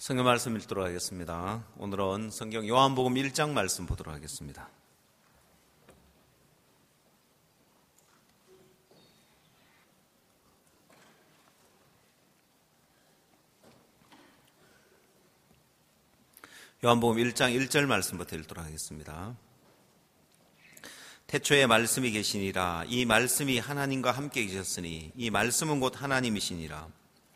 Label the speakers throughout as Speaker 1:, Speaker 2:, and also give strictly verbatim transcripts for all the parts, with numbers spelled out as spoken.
Speaker 1: 성경 말씀 읽도록 하겠습니다. 오늘은 성경 요한복음 일 장 말씀 보도록 하겠습니다. 요한복음 일 장 일 절 말씀부터 읽도록 하겠습니다. 태초에 말씀이 계시니라. 이 말씀이 하나님과 함께 계셨으니 이 말씀은 곧 하나님이시니라.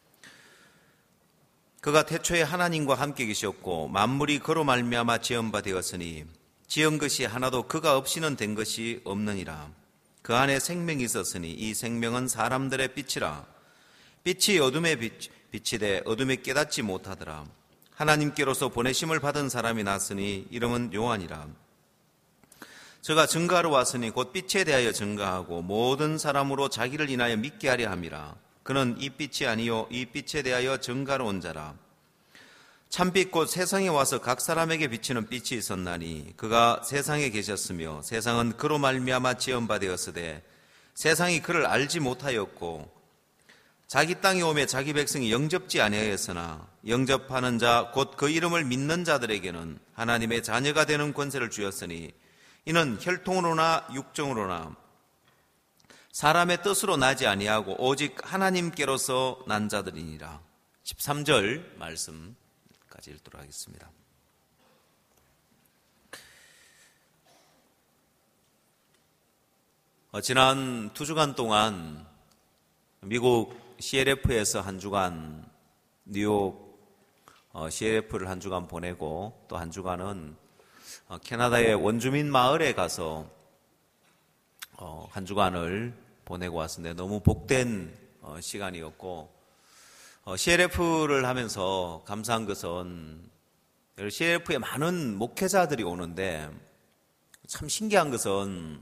Speaker 1: 그가 태초에 하나님과 함께 계셨고 만물이 그로 말미암아 지은 바 되었으니 지은 것이 하나도 그가 없이는 된 것이 없느니라. 그 안에 생명이 있었으니 이 생명은 사람들의 빛이라. 빛이 어둠의 빛, 빛이 돼 어둠에 깨닫지 못하더라. 하나님께로서 보내심을 받은 사람이 났으니 이름은 요한이라. 저가 증거하러 왔으니 곧 빛에 대하여 증거하고 모든 사람으로 자기를 인하여 믿게 하려 함이라. 그는 이 빛이 아니요 이 빛에 대하여 증거하러 온 자라. 참빛 곧 세상에 와서 각 사람에게 비치는 빛이 있었나니 그가 세상에 계셨으며 세상은 그로 말미암아 지은 바 되었으되 세상이 그를 알지 못하였고 자기 땅에 오매 자기 백성이 영접지 아니하였으나 영접하는 자 곧 그 이름을 믿는 자들에게는 하나님의 자녀가 되는 권세를 주었으니 이는 혈통으로나 육정으로나 사람의 뜻으로 나지 아니하고 오직 하나님께로서 난 자들이니라. 십삼 절 말씀까지 읽도록 하겠습니다. 어, 지난 두 주간 동안 미국 씨엘에프에서 한 주간, 뉴욕 어, 씨엘에프를 한 주간 보내고 또 한 주간은 어, 캐나다의 원주민 마을에 가서 어, 한 주간을 보내고 왔는데 너무 복된 어, 시간이었고 어, 씨엘에프를 하면서 감사한 것은 씨엘에프에 많은 목회자들이 오는데 참 신기한 것은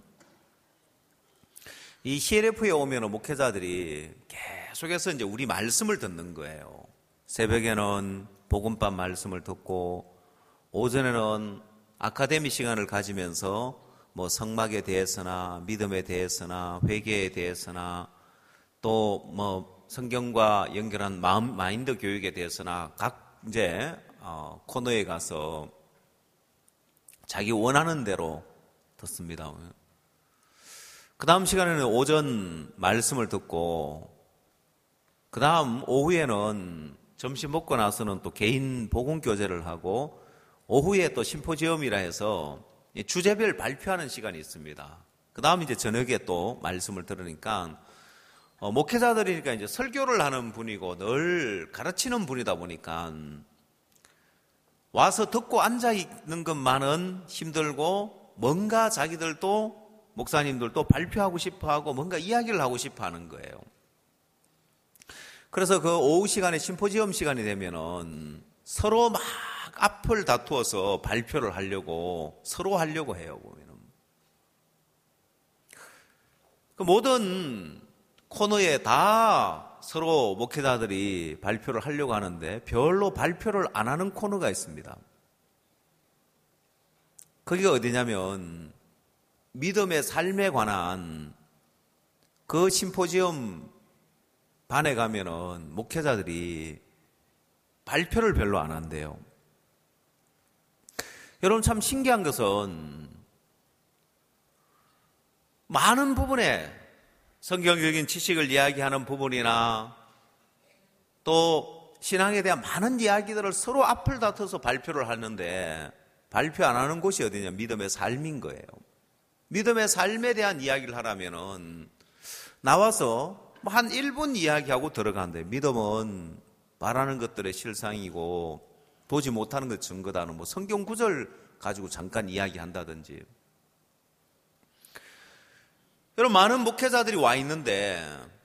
Speaker 1: 이 씨엘에프에 오면 목회자들이 계속해서 이제 우리 말씀을 듣는 거예요. 새벽에는 복음밥 말씀을 듣고 오전에는 아카데미 시간을 가지면서 뭐 성막에 대해서나 믿음에 대해서나 회개에 대해서나 또 뭐 성경과 연결한 마음, 마인드 교육에 대해서나 각 이제 어, 코너에 가서 자기 원하는 대로 듣습니다. 그 다음 시간에는 오전 말씀을 듣고 그 다음 오후에는 점심 먹고 나서는 또 개인 복음 교제를 하고 오후에 또 심포지엄이라 해서 주제별 발표하는 시간이 있습니다. 그 다음 이제 저녁에 또 말씀을 들으니까 어, 목회자들이니까 이제 설교를 하는 분이고 늘 가르치는 분이다 보니까 와서 듣고 앉아 있는 것만은 힘들고 뭔가 자기들도 목사님들도 발표하고 싶어하고 뭔가 이야기를 하고 싶어하는 거예요. 그래서 그 오후 시간에 심포지엄 시간이 되면은 서로 막 앞을 다투어서 발표를 하려고 서로 하려고 해요. 보면은 그 모든 코너에 다 서로 목회자들이 발표를 하려고 하는데 별로 발표를 안 하는 코너가 있습니다. 거기가 어디냐면 믿음의 삶에 관한 그 심포지엄 반에 가면은 목회자들이 발표를 별로 안 한대요. 여러분 참 신기한 것은 많은 부분에 성경적인 지식을 이야기하는 부분이나 또 신앙에 대한 많은 이야기들을 서로 앞을 다퉈서 발표를 하는데 발표 안 하는 곳이 어디냐? 믿음의 삶인 거예요. 믿음의 삶에 대한 이야기를 하라면은 나와서 한 일 분 이야기하고 들어간대. 믿음은 말하는 것들의 실상이고 보지 못하는 것 증거다는 뭐 성경 구절 가지고 잠깐 이야기한다든지. 여러분 많은 목회자들이 와 있는데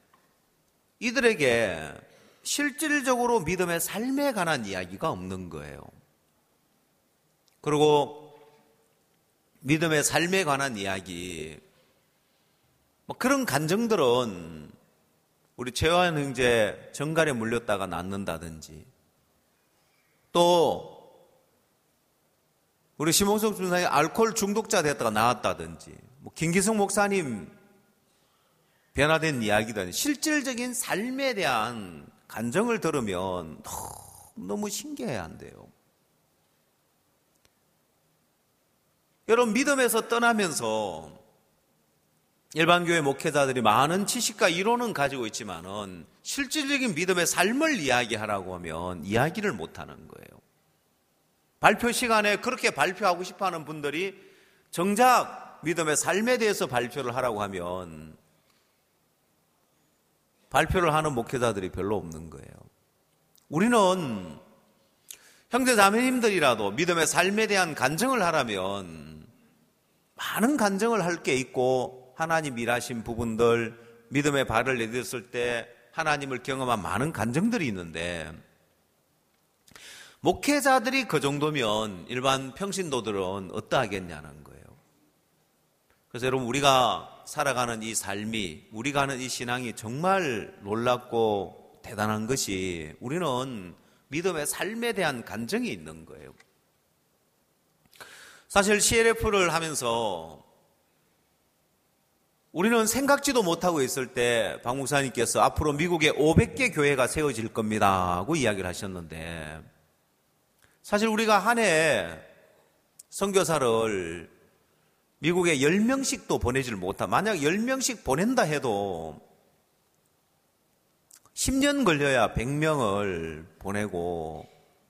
Speaker 1: 이들에게 실질적으로 믿음의 삶에 관한 이야기가 없는 거예요. 그리고 믿음의 삶에 관한 이야기 뭐 그런 간증들은 우리 최화연 형제 정갈에 물렸다가 낫는다든지 또 우리 심홍석 준사님 알코올 중독자 됐다가 나았다든지 뭐 김기성 목사님 변화된 이야기도 아니고 실질적인 삶에 대한 간증을 들으면 너무 너무 신기해야 한대요. 여러분, 믿음에서 떠나면서 일반 교회 목회자들이 많은 지식과 이론은 가지고 있지만은 실질적인 믿음의 삶을 이야기하라고 하면 이야기를 못하는 거예요. 발표 시간에 그렇게 발표하고 싶어하는 분들이 정작 믿음의 삶에 대해서 발표를 하라고 하면 발표를 하는 목회자들이 별로 없는 거예요. 우리는 형제 자매님들이라도 믿음의 삶에 대한 간증을 하라면 많은 간증을 할 게 있고, 하나님 일하신 부분들, 믿음의 발을 내딛었을 때 하나님을 경험한 많은 간증들이 있는데, 목회자들이 그 정도면 일반 평신도들은 어떠하겠냐는 거예요. 그래서 여러분, 우리가 살아가는 이 삶이, 우리가 하는 이 신앙이 정말 놀랍고 대단한 것이, 우리는 믿음의 삶에 대한 간증이 있는 거예요. 사실 씨엘에프를 하면서 우리는 생각지도 못하고 있을 때 박 목사님께서 앞으로 미국에 오백 개 교회가 세워질 겁니다 하고 이야기를 하셨는데, 사실 우리가 한 해 선교사를 미국에 열 명씩도 보내질 못하, 만약 열 명씩 보낸다 해도 십 년 걸려야 백 명을 보내고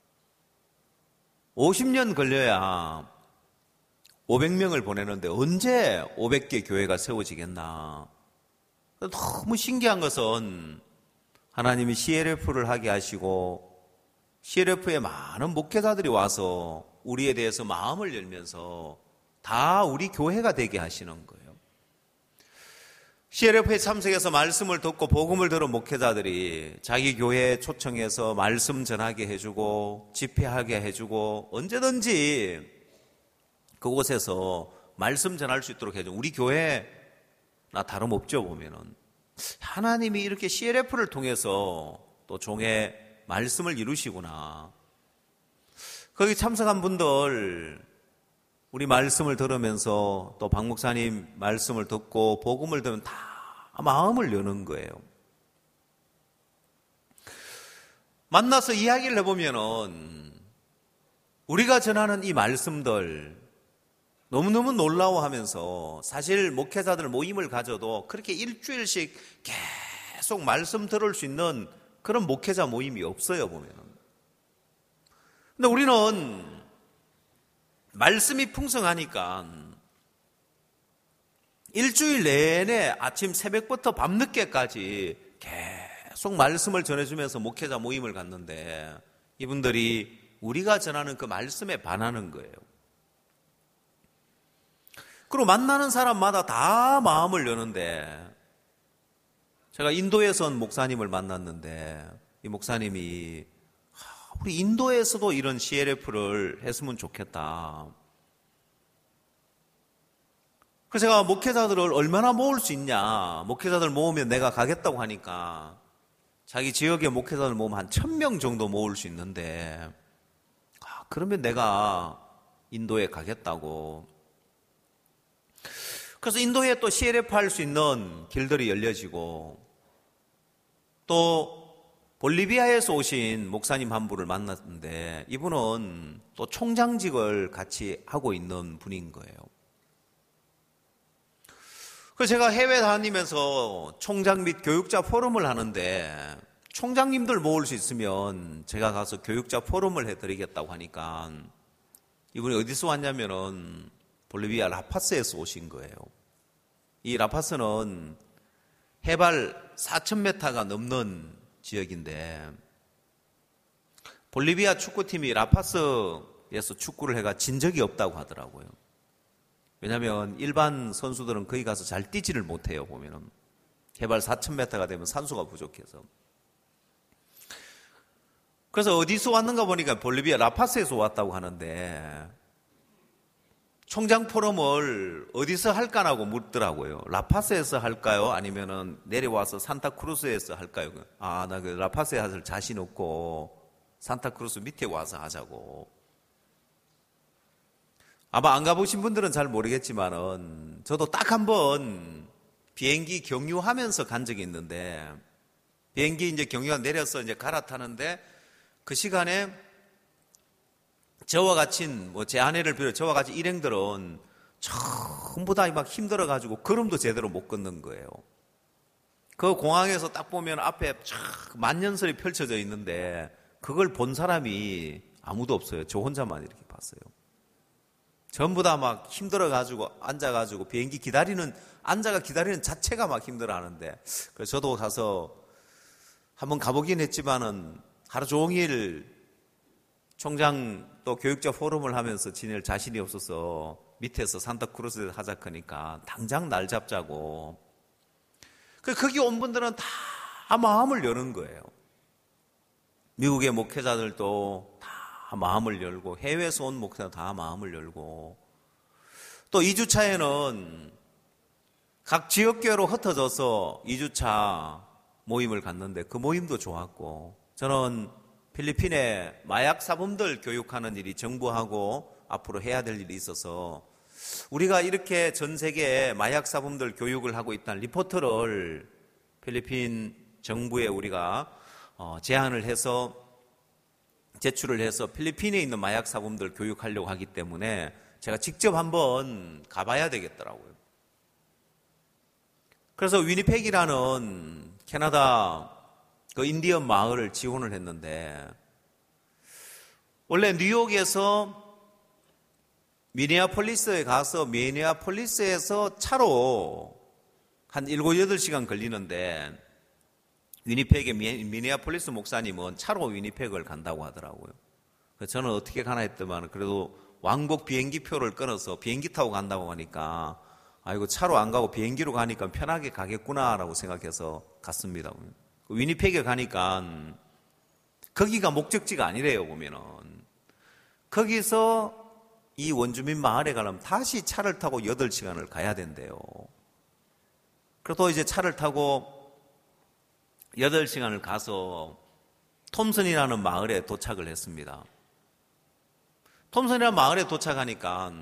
Speaker 1: 오십 년 걸려야 오백 명을 보내는데 언제 오백 개 교회가 세워지겠나. 너무 신기한 것은 하나님이 씨엘에프를 하게 하시고 씨엘에프에 많은 목회자들이 와서 우리에 대해서 마음을 열면서 다 우리 교회가 되게 하시는 거예요. 씨엘에프에 참석해서 말씀을 듣고 복음을 들은 목회자들이 자기 교회에 초청해서 말씀 전하게 해주고 집회하게 해주고 언제든지 그곳에서 말씀 전할 수 있도록 해줘. 우리 교회나 다름없죠. 보면은 하나님이 이렇게 씨엘에프를 통해서 또 종의 말씀을 이루시구나. 거기 참석한 분들, 우리 말씀을 들으면서 또 박 목사님 말씀을 듣고 복음을 들으면 다 마음을 여는 거예요. 만나서 이야기를 해보면은 우리가 전하는 이 말씀들 너무너무 놀라워하면서, 사실 목회자들 모임을 가져도 그렇게 일주일씩 계속 말씀 들을 수 있는 그런 목회자 모임이 없어요, 보면은. 근데 우리는 말씀이 풍성하니까 일주일 내내 아침 새벽부터 밤늦게까지 계속 말씀을 전해주면서 목회자 모임을 갔는데, 이분들이 우리가 전하는 그 말씀에 반하는 거예요. 그리고 만나는 사람마다 다 마음을 여는데, 제가 인도에서 온 목사님을 만났는데 이 목사님이 우리 인도에서도 이런 씨엘에프를 했으면 좋겠다. 그래서 제가 목회자들을 얼마나 모을 수 있냐, 목회자들 모으면 내가 가겠다고 하니까 자기 지역에 목회자들 모으면 한 천 명 정도 모을 수 있는데, 아, 그러면 내가 인도에 가겠다고. 그래서 인도에 또 씨엘에프 할 수 있는 길들이 열려지고, 또 볼리비아에서 오신 목사님 한 분을 만났는데 이분은 또 총장직을 같이 하고 있는 분인 거예요. 그래서 제가 해외 다니면서 총장 및 교육자 포럼을 하는데, 총장님들 모을 수 있으면 제가 가서 교육자 포럼을 해드리겠다고 하니까 이분이 어디서 왔냐면은 볼리비아 라파스에서 오신 거예요. 이 라파스는 해발 사천 미터가 넘는 지역인데, 볼리비아 축구팀이 라파스에서 축구를 해가 진 적이 없다고 하더라고요. 왜냐하면 일반 선수들은 거기 가서 잘 뛰지를 못해요. 보면은 해발 사천 미터가 되면 산소가 부족해서. 그래서 어디서 왔는가 보니까 볼리비아 라파스에서 왔다고 하는데, 총장 포럼을 어디서 할까라고 묻더라고요. 라파스에서 할까요? 아니면은 내려와서 산타크루스에서 할까요? 아, 나 그 라파스에 할 자신 없고 산타크루스 밑에 와서 하자고. 아마 안 가보신 분들은 잘 모르겠지만은 저도 딱 한 번 비행기 경유하면서 간 적이 있는데, 비행기 이제 경유가 내려서 이제 갈아타는데 그 시간에 저와 같이, 뭐 제 아내를 비롯해 저와 같이 일행들은 전부 다 막 힘들어가지고 걸음도 제대로 못 걷는 거예요. 그 공항에서 딱 보면 앞에 쫙 만년설이 펼쳐져 있는데 그걸 본 사람이 아무도 없어요. 저 혼자만 이렇게 봤어요. 전부 다 막 힘들어가지고 앉아가지고 비행기 기다리는, 앉아가 기다리는 자체가 막 힘들어 하는데, 그래서 저도 가서 한번 가보긴 했지만은 하루 종일 총장 또 교육자 포럼을 하면서 지낼 자신이 없어서 밑에서 산타크루스에서 하자하니까 당장 날 잡자고. 거기 온 분들은 다 마음을 여는 거예요. 미국의 목회자들도 다 마음을 열고, 해외에서 온 목회자도 다 마음을 열고, 또 이 주차에는 각 지역교회로 흩어져서 이 주차 모임을 갔는데 그 모임도 좋았고, 저는 필리핀에 마약 사범들 교육하는 일이 정부하고 앞으로 해야 될 일이 있어서 우리가 이렇게 전 세계에 마약 사범들 교육을 하고 있다는 리포트를 필리핀 정부에 우리가 제안을 해서 제출을 해서 필리핀에 있는 마약 사범들 교육하려고 하기 때문에 제가 직접 한번 가봐야 되겠더라고요. 그래서 위니펙이라는 캐나다 그 인디언 마을을 지원을 했는데, 원래 뉴욕에서 미네아폴리스에 가서 미네아폴리스에서 차로 한 일곱, 여덟 시간 걸리는데 위니펙의 미네아폴리스 목사님은 차로 위니펙을 간다고 하더라고요. 그래서 저는 어떻게 가나 했더만 그래도 왕복 비행기표를 끊어서 비행기 타고 간다고 하니까 아이고 차로 안 가고 비행기로 가니까 편하게 가겠구나라고 생각해서 갔습니다. 위니펙에 가니까 거기가 목적지가 아니래요. 보면은 거기서 이 원주민 마을에 가려면 다시 차를 타고 여덟 시간을 가야 된대요. 그래도 이제 차를 타고 여덟 시간을 가서 톰슨이라는 마을에 도착을 했습니다. 톰슨이라는 마을에 도착하니까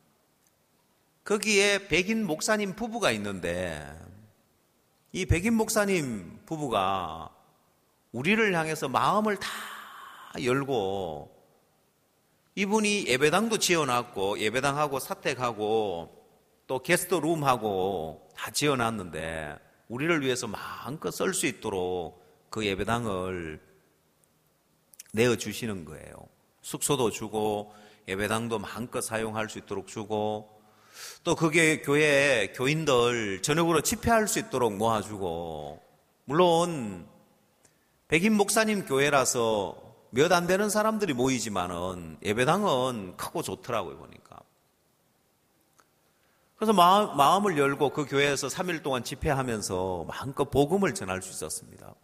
Speaker 1: 거기에 백인 목사님 부부가 있는데, 이 백인 목사님 부부가 우리를 향해서 마음을 다 열고, 이분이 예배당도 지어놨고 예배당하고 사택하고 또 게스트룸하고 다 지어놨는데 우리를 위해서 마음껏 쓸 수 있도록 그 예배당을 내어주시는 거예요. 숙소도 주고 예배당도 마음껏 사용할 수 있도록 주고, 또 그게 교회 교인들 저녁으로 집회할 수 있도록 모아주고, 물론 백인 목사님 교회라서 몇 안 되는 사람들이 모이지만은 예배당은 크고 좋더라고요, 보니까. 그래서 마음, 마음을 열고 그 교회에서 삼 일 동안 집회하면서 마음껏 복음을 전할 수 있었습니다.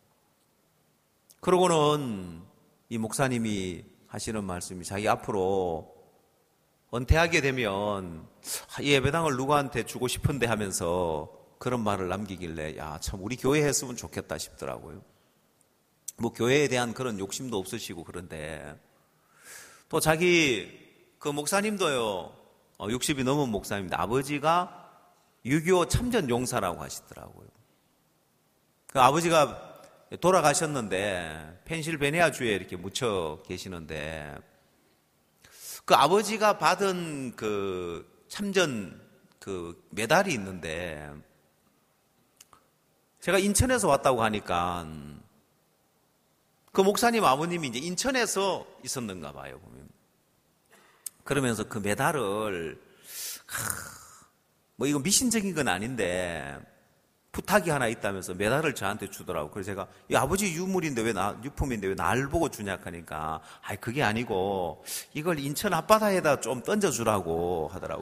Speaker 1: 그러고는 이 목사님이 하시는 말씀이 자기 앞으로 은퇴하게 되면 이 예배당을 누구한테 주고 싶은데 하면서 그런 말을 남기길래 야, 참 우리 교회 했으면 좋겠다 싶더라고요. 뭐 교회에 대한 그런 욕심도 없으시고 그런데, 또 자기 그 목사님도요, 육십이 넘은 목사님인데 아버지가 육이오 참전 용사라고 하시더라고요. 그 아버지가 돌아가셨는데 펜실베니아 주에 이렇게 묻혀 계시는데, 그 아버지가 받은 그 참전 그 메달이 있는데, 제가 인천에서 왔다고 하니까 그 목사님 아버님이 이제 인천에서 있었는가 봐요, 보면. 그러면서 그 메달을, 하, 뭐 이거 미신적인 건 아닌데 부탁이 하나 있다면서 메달을 저한테 주더라고. 그래서 제가 이 아버지 유물인데 왜 나, 유품인데 왜 날 보고 주냐 하니까, 아이 그게 아니고 이걸 인천 앞바다에다 좀 던져주라고 하더라고.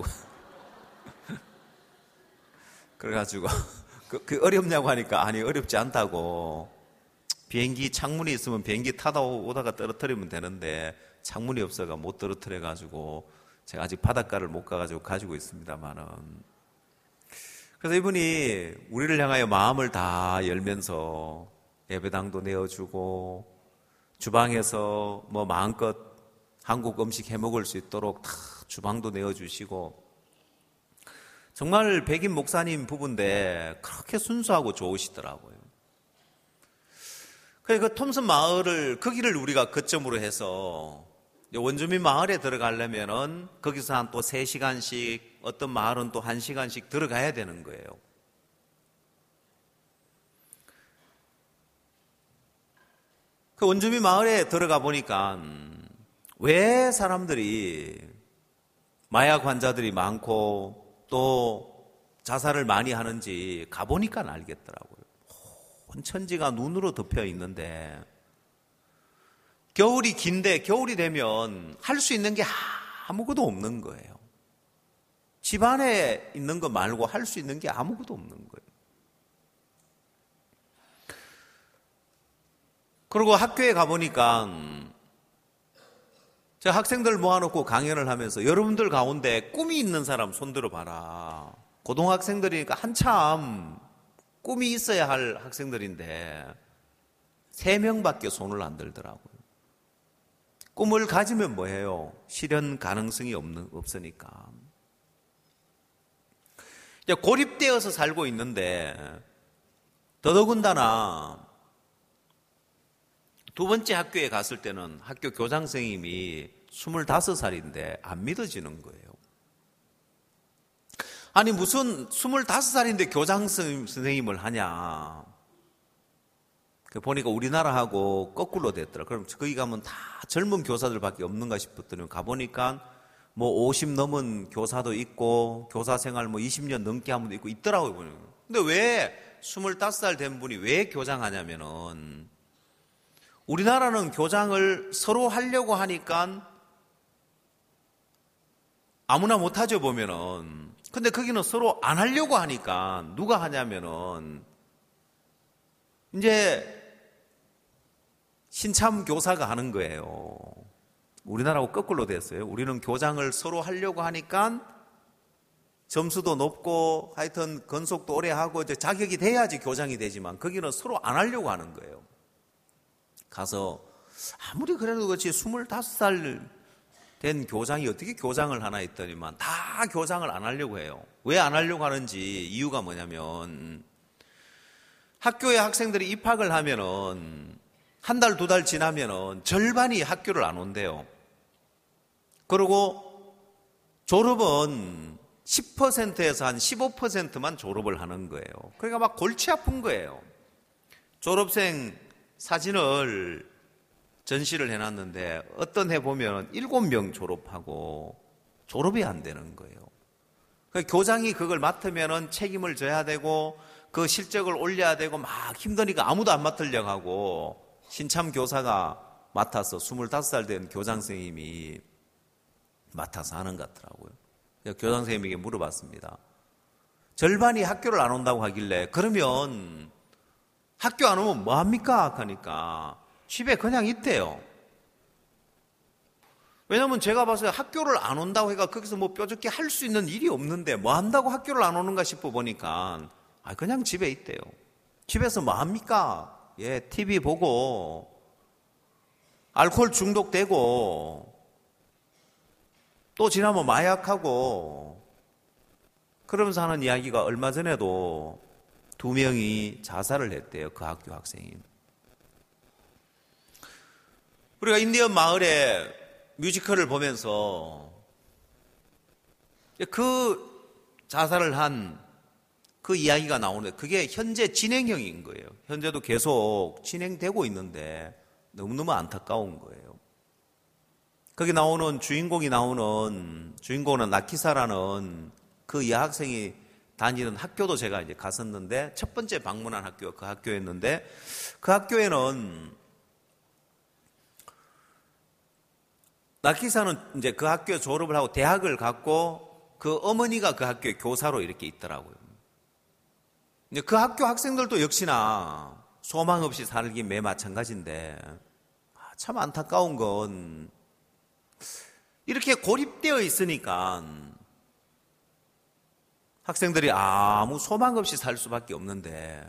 Speaker 1: 그래가지고 그, 그 어렵냐고 하니까 아니 어렵지 않다고. 비행기 창문이 있으면 비행기 타다 오다가 떨어뜨리면 되는데 창문이 없어가 못 떨어뜨려가지고 제가 아직 바닷가를 못 가가지고 가지고 있습니다만은. 그래서 이분이 우리를 향하여 마음을 다 열면서 예배당도 내어주고 주방에서 뭐 마음껏 한국 음식 해먹을 수 있도록 다 주방도 내어주시고, 정말 백인 목사님 부부인데 그렇게 순수하고 좋으시더라고요. 그래서 그 톰슨 마을을, 거기를 우리가 거점으로 해서 원주민 마을에 들어가려면은 거기서 한 또 세 시간씩, 어떤 마을은 또 한 시간씩 들어가야 되는 거예요. 그 원주민 마을에 들어가 보니까 왜 사람들이, 마약 환자들이 많고 또 자살을 많이 하는지 가보니까 알겠더라고요. 온 천지가 눈으로 덮여 있는데, 겨울이 긴데 겨울이 되면 할 수 있는 게 아무것도 없는 거예요. 집 안에 있는 거 말고 할 수 있는 게 아무것도 없는 거예요. 그리고 학교에 가보니까 제가 학생들 모아놓고 강연을 하면서, 여러분들 가운데 꿈이 있는 사람 손 들어봐라. 고등학생들이니까 한참 꿈이 있어야 할 학생들인데 세 명밖에 손을 안 들더라고요. 꿈을 가지면 뭐해요? 실현 가능성이 없는, 없으니까. 이제 고립되어서 살고 있는데, 더더군다나 두 번째 학교에 갔을 때는 학교 교장 선생님이 스물다섯 살인데 안 믿어지는 거예요. 아니, 무슨 스물다섯 살인데 교장 선생님을 하냐. 보니까 우리나라하고 거꾸로 됐더라. 그럼 거기 가면 다 젊은 교사들밖에 없는가 싶었더니 가보니까 뭐 오십 넘은 교사도 있고, 교사 생활 뭐 이십 년 넘게 한 분도 있고 있더라고요. 근데 왜 스물다섯 살 된 분이 왜 교장하냐면은, 우리나라는 교장을 서로 하려고 하니까 아무나 못하죠, 보면은. 근데 거기는 서로 안 하려고 하니까 누가 하냐면은 이제 신참 교사가 하는 거예요. 우리나라하고 거꾸로 됐어요. 우리는 교장을 서로 하려고 하니까 점수도 높고 하여튼 건속도 오래 하고 이제 자격이 돼야지 교장이 되지만, 거기는 서로 안 하려고 하는 거예요. 가서 아무리 그래도 그렇지 스물다섯 살 된 교장이 어떻게 교장을 하나 했더니만 다 교장을 안 하려고 해요. 왜 안 하려고 하는지 이유가 뭐냐면, 학교에 학생들이 입학을 하면은 한 달, 두 달 지나면은 절반이 학교를 안 온대요. 그리고 졸업은 십 퍼센트에서 한 십오 퍼센트만 졸업을 하는 거예요. 그러니까 막 골치 아픈 거예요. 졸업생 사진을 전시를 해놨는데 어떤 해 보면 일곱 명 졸업하고 졸업이 안 되는 거예요. 그러니까 교장이 그걸 맡으면은 책임을 져야 되고 그 실적을 올려야 되고 막 힘드니까 아무도 안 맡으려고 하고, 신참 교사가 맡아서 스물다섯 살 된 교장 선생님이 맡아서 하는 것 같더라고요. 교장 선생님에게 물어봤습니다. 절반이 학교를 안 온다고 하길래, 그러면 학교 안 오면 뭐 합니까? 하니까 집에 그냥 있대요. 왜냐면 제가 봐서 학교를 안 온다고 해가 거기서 뭐 뾰족히 할 수 있는 일이 없는데 뭐 한다고 학교를 안 오는가 싶어 보니까 아 그냥 집에 있대요. 집에서 뭐 합니까? 예, 티비 보고 알코올 중독되고 또 지나면 마약하고 그러면서 하는 이야기가, 얼마 전에도 두 명이 자살을 했대요. 그 학교 학생이. 우리가 인디언 마을에 뮤지컬을 보면서 그 자살을 한 그 이야기가 나오는데, 그게 현재 진행형인 거예요. 현재도 계속 진행되고 있는데 너무너무 안타까운 거예요. 거기 나오는 주인공이 나오는 주인공은 나키사라는 그 여학생이 다니는 학교도 제가 이제 갔었는데, 첫 번째 방문한 학교가 그 학교였는데, 그 학교에는 나키사는 이제 그 학교에 졸업을 하고 대학을 갔고 그 어머니가 그 학교의 교사로 이렇게 있더라고요. 이제 그 학교 학생들도 역시나 소망 없이 살기 매 마찬가지인데, 참 안타까운 건 이렇게 고립되어 있으니까 학생들이 아무 소망 없이 살 수밖에 없는데,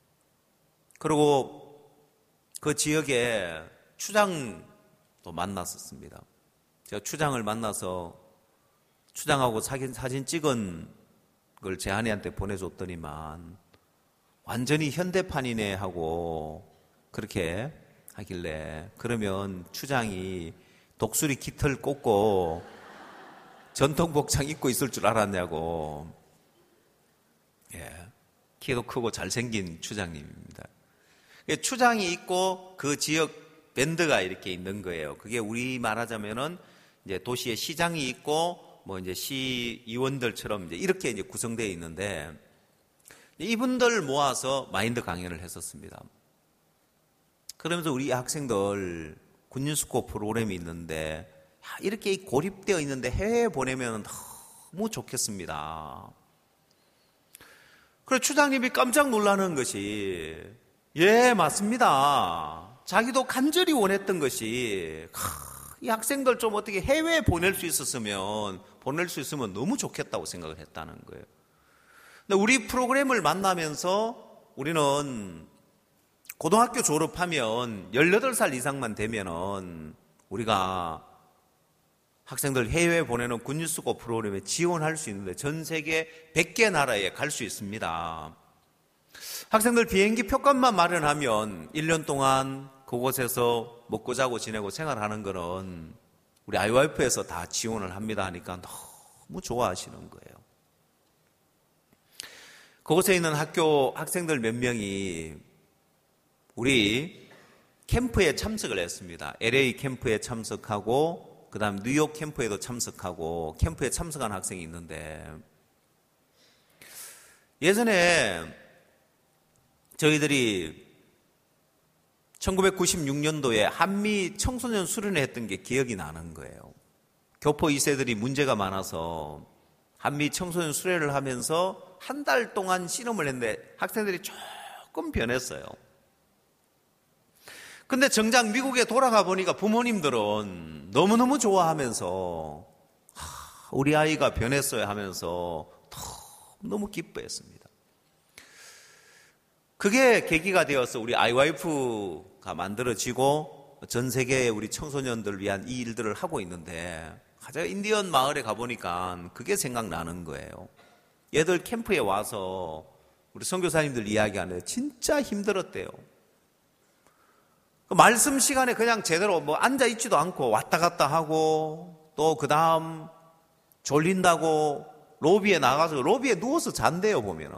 Speaker 1: 그리고 그 지역에 추장도 만났었습니다. 제가 추장을 만나서 추장하고 사진, 사진 찍은 걸 제 아내한테 보내줬더니만 완전히 현대판이네 하고 그렇게 하길래 그러면 추장이 독수리 깃털 꽂고 전통복장 입고 있을 줄 알았냐고. 예, 키도 크고 잘생긴 추장님입니다. 추장이 있고 그 지역 밴드가 이렇게 있는 거예요. 그게 우리 말하자면은 이제 도시의 시장이 있고 뭐 이제 시의원들처럼 이제 이렇게 이제 구성되어 있는데 이분들 모아서 마인드 강연을 했었습니다. 그러면서 우리 학생들 군인스코 프로그램이 있는데 이렇게 고립되어 있는데 해외에 보내면 너무 좋겠습니다. 그래서 추장님이 깜짝 놀라는 것이 예, 맞습니다. 자기도 간절히 원했던 것이 이 학생들 좀 어떻게 해외에 보낼 수 있었으면 보낼 수 있으면 너무 좋겠다고 생각을 했다는 거예요. 근데 우리 프로그램을 만나면서 우리는 고등학교 졸업하면 열여덟 살 이상만 되면은 우리가 학생들 해외에 보내는 군인스코 프로그램에 지원할 수 있는데 전 세계 백 개 나라에 갈 수 있습니다. 학생들 비행기 표값만 마련하면 일 년 동안 그곳에서 먹고 자고 지내고 생활하는 거는 우리 아이와이프에서 다 지원을 합니다 하니까 너무 좋아하시는 거예요. 그곳에 있는 학교 학생들 몇 명이 우리 캠프에 참석을 했습니다. 엘에이 캠프에 참석하고 그 다음 뉴욕 캠프에도 참석하고 캠프에 참석한 학생이 있는데 예전에 저희들이 천구백구십육 년도에 한미 청소년 수련회 했던 게 기억이 나는 거예요. 교포 이 세들이 문제가 많아서 한미 청소년 수련회를 하면서 한 달 동안 씨름을 했는데 학생들이 조금 변했어요. 근데 정작 미국에 돌아가 보니까 부모님들은 너무너무 좋아하면서 우리 아이가 변했어요 하면서 너무 기뻐했습니다. 그게 계기가 되어서 우리 아이와이프가 만들어지고 전 세계의 우리 청소년들을 위한 이 일들을 하고 있는데 가장 인디언 마을에 가보니까 그게 생각나는 거예요. 얘들 캠프에 와서 우리 선교사님들 이야기하는데 진짜 힘들었대요. 말씀 시간에 그냥 제대로 뭐 앉아있지도 않고 왔다 갔다 하고 또 그 다음 졸린다고 로비에 나가서 로비에 누워서 잔대요 보면은.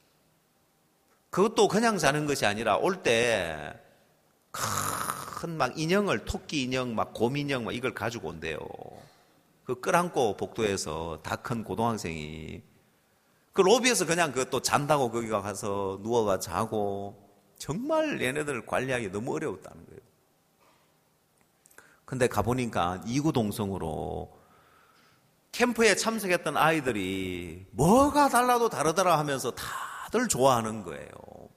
Speaker 1: 그것도 그냥 자는 것이 아니라 올 때 큰 막 인형을 토끼 인형 막 곰인형 막 이걸 가지고 온대요. 그 끌안고 복도에서 다 큰 고등학생이 그 로비에서 그냥 그것도 잔다고 거기가 가서 누워가 자고 정말 얘네들 관리하기 너무 어려웠다는 거예요. 근데 가보니까 이구동성으로 캠프에 참석했던 아이들이 뭐가 달라도 다르더라 하면서 다들 좋아하는 거예요.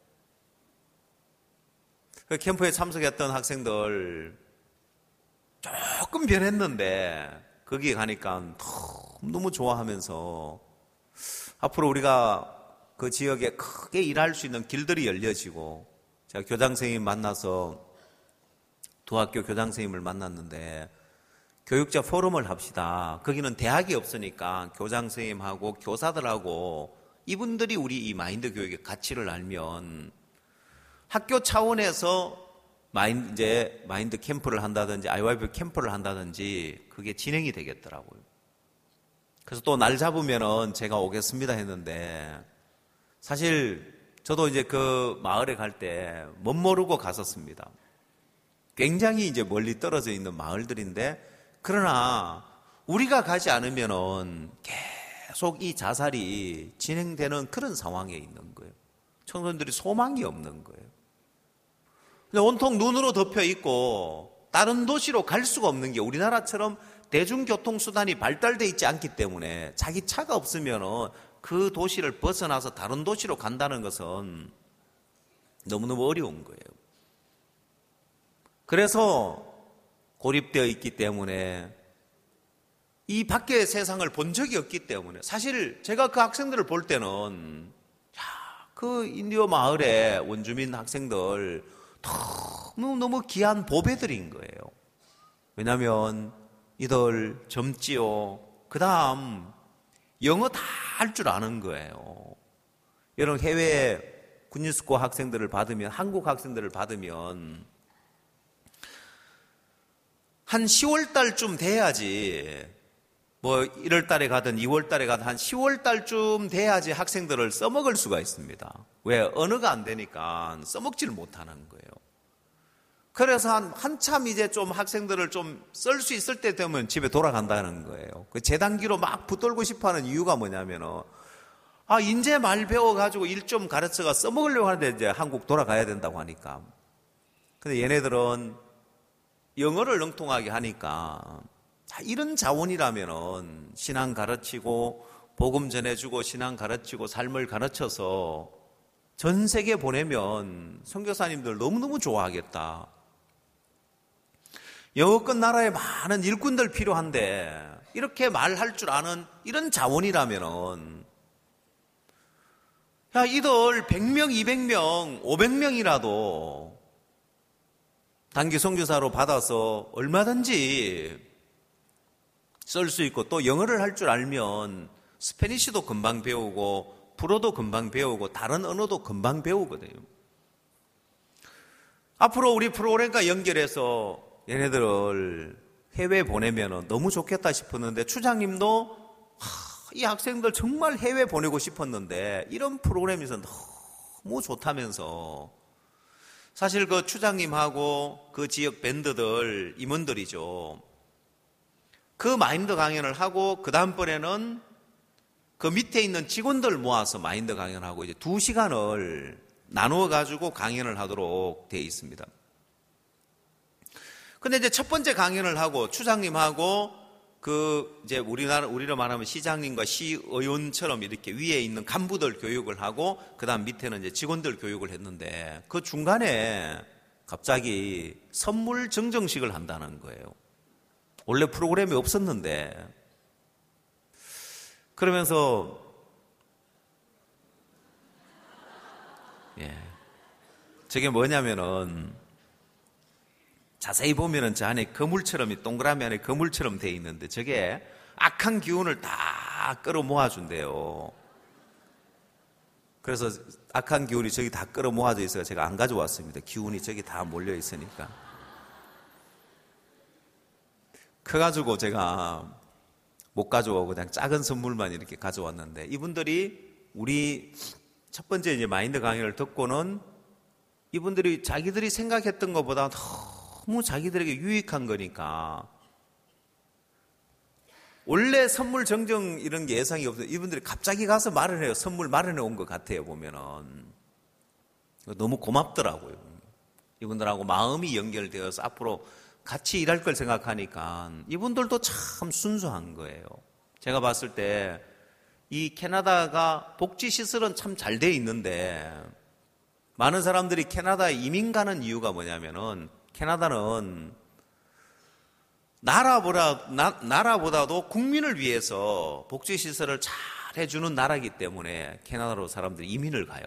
Speaker 1: 그 캠프에 참석했던 학생들 조금 변했는데 거기에 가니까 너무 좋아하면서 앞으로 우리가 그 지역에 크게 일할 수 있는 길들이 열려지고 제가 교장선생님 만나서 두 학교 교장선생님을 만났는데 교육자 포럼을 합시다. 거기는 대학이 없으니까 교장선생님하고 교사들하고 이분들이 우리 이 마인드 교육의 가치를 알면 학교 차원에서 마인드, 이제 마인드 캠프를 한다든지 아이와이프 캠프를 한다든지 그게 진행이 되겠더라고요. 그래서 또 날 잡으면은 제가 오겠습니다 했는데 사실 저도 이제 그 마을에 갈 때 멋모르고 갔었습니다. 굉장히 이제 멀리 떨어져 있는 마을들인데 그러나 우리가 가지 않으면은 계속 이 자살이 진행되는 그런 상황에 있는 거예요. 청소년들이 소망이 없는 거예요. 온통 눈으로 덮여 있고 다른 도시로 갈 수가 없는 게 우리나라처럼 대중교통수단이 발달되어 있지 않기 때문에 자기 차가 없으면 그 도시를 벗어나서 다른 도시로 간다는 것은 너무너무 어려운 거예요. 그래서 고립되어 있기 때문에 이 밖의 세상을 본 적이 없기 때문에 사실 제가 그 학생들을 볼 때는 야, 그 인디오 마을의 원주민 학생들 너무너무 귀한 보배들인 거예요. 왜냐하면 이들 젊지요. 그 다음 영어 다 할 줄 아는 거예요. 여러분 해외에 군인스코 학생들을 받으면, 한국 학생들을 받으면 한 시월 달쯤 돼야지, 뭐 일월 달에 가든 이월 달에 가든 한 시월 달쯤 돼야지 학생들을 써먹을 수가 있습니다. 왜? 언어가 안 되니까 써먹지를 못하는 거예요. 그래서 한, 한참 이제 좀 학생들을 좀 쓸 수 있을 때 되면 집에 돌아간다는 거예요. 그 재단기로 막 붙들고 싶어 하는 이유가 뭐냐면은, 아, 이제 말 배워가지고 일 좀 가르쳐가 써먹으려고 하는데 이제 한국 돌아가야 된다고 하니까. 근데 얘네들은 영어를 능통하게 하니까, 자, 이런 자원이라면은 신앙 가르치고, 복음 전해주고, 신앙 가르치고, 삶을 가르쳐서 전 세계 보내면 선교사님들 너무너무 좋아하겠다. 영어권 나라에 많은 일꾼들 필요한데 이렇게 말할 줄 아는 이런 자원이라면은, 야, 이들 백 명, 이백 명, 오백 명이라도 단기 선교사로 받아서 얼마든지 쓸 수 있고, 또 영어를 할 줄 알면 스페니쉬도 금방 배우고 불어도 금방 배우고 다른 언어도 금방 배우거든요. 앞으로 우리 프로그램과 연결해서 얘네들을 해외 보내면 너무 좋겠다 싶었는데, 추장님도 하, 이 학생들 정말 해외 보내고 싶었는데 이런 프로그램에서 너무 좋다면서, 사실 그 추장님하고 그 지역 밴드들 임원들이죠. 그 마인드 강연을 하고 그 다음번에는 그 밑에 있는 직원들 모아서 마인드 강연하고 이제 두 시간을 나누어 가지고 강연을 하도록 되어 있습니다. 근데 이제 첫 번째 강연을 하고 추장님하고 그 이제 우리나라 우리로 말하면 시장님과 시의원처럼 이렇게 위에 있는 간부들 교육을 하고 그다음 밑에는 이제 직원들 교육을 했는데, 그 중간에 갑자기 선물 증정식을 한다는 거예요. 원래 프로그램이 없었는데. 그러면서 예. 저게 뭐냐면은, 자세히 보면은 저 안에 거물처럼, 동그라미 안에 거물처럼 돼 있는데 저게 악한 기운을 다 끌어 모아준대요. 그래서 악한 기운이 저기 다 끌어 모아져 있어서 제가 안 가져왔습니다. 기운이 저기 다 몰려 있으니까. 커가지고 제가 못 가져오고 그냥 작은 선물만 이렇게 가져왔는데, 이분들이 우리 첫 번째 이제 마인드 강의를 듣고는 이분들이 자기들이 생각했던 것보다 너무 자기들에게 유익한 거니까, 원래 선물 정정 이런 게 예상이 없어요. 이분들이 갑자기 가서 마련해요. 선물 마련해 온 것 같아요, 보면은. 너무 고맙더라고요. 이분들하고 마음이 연결되어서 앞으로 같이 일할 걸 생각하니까 이분들도 참 순수한 거예요. 제가 봤을 때 이 캐나다가 복지시설은 참 잘 돼 있는데, 많은 사람들이 캐나다에 이민 가는 이유가 뭐냐면은, 캐나다는 나라보다, 나, 나라보다도 국민을 위해서 복지시설을 잘 해주는 나라이기 때문에 캐나다로 사람들이 이민을 가요.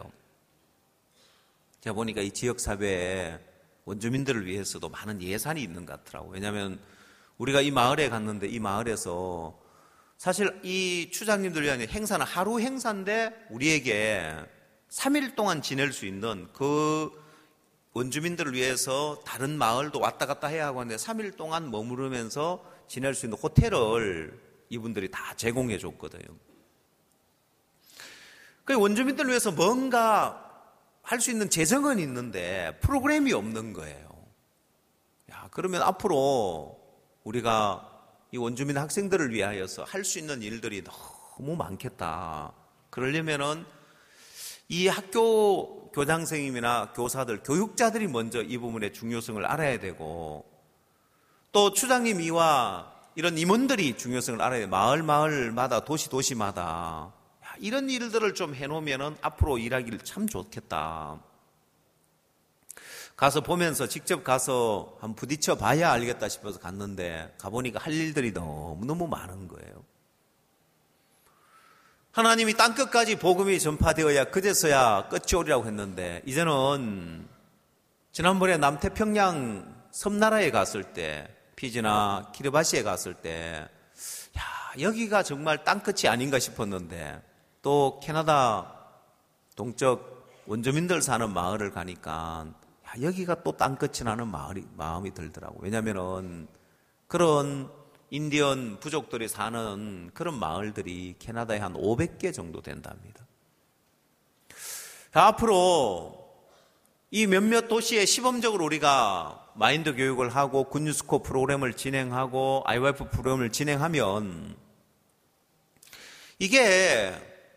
Speaker 1: 제가 보니까 이 지역사회에 원주민들을 위해서도 많은 예산이 있는 것 같더라고요. 왜냐하면 우리가 이 마을에 갔는데, 이 마을에서 사실 이 추장님들 위한 행사는 하루 행사인데 우리에게 삼 일 동안 지낼 수 있는, 그 원주민들을 위해서 다른 마을도 왔다 갔다 해야 하고 하는데 삼 일 동안 머무르면서 지낼 수 있는 호텔을 이분들이 다 제공해 줬거든요. 그 원주민들을 위해서 뭔가 할 수 있는 재정은 있는데 프로그램이 없는 거예요. 야, 그러면 앞으로 우리가 이 원주민 학생들을 위하여서 할 수 있는 일들이 너무 많겠다. 그러려면은 이 학교 교장 선생님이나 교사들, 교육자들이 먼저 이 부분의 중요성을 알아야 되고, 또 추장님 이와 이런 임원들이 중요성을 알아야 돼요. 마을 마을마다, 도시 도시마다 이런 일들을 좀 해놓으면 앞으로 일하기를 참 좋겠다. 가서 보면서, 직접 가서 한번 부딪혀 봐야 알겠다 싶어서 갔는데, 가보니까 할 일들이 너무너무 많은 거예요. 하나님이 땅끝까지 복음이 전파되어야 그제서야 끝이 오리라고 했는데, 이제는 지난번에 남태평양 섬나라에 갔을 때, 피지나 키르바시에 갔을 때, 야, 여기가 정말 땅끝이 아닌가 싶었는데, 또 캐나다 동쪽 원주민들 사는 마을을 가니까 야, 여기가 또 땅끝이 나는 마을이, 마음이 들더라고요. 왜냐하면은 그런 인디언 부족들이 사는 그런 마을들이 캐나다에 한 오백 개 정도 된답니다. 앞으로 이 몇몇 도시에 시범적으로 우리가 마인드 교육을 하고 굿뉴스코 프로그램을 진행하고 아이와이에프 프로그램을 진행하면 이게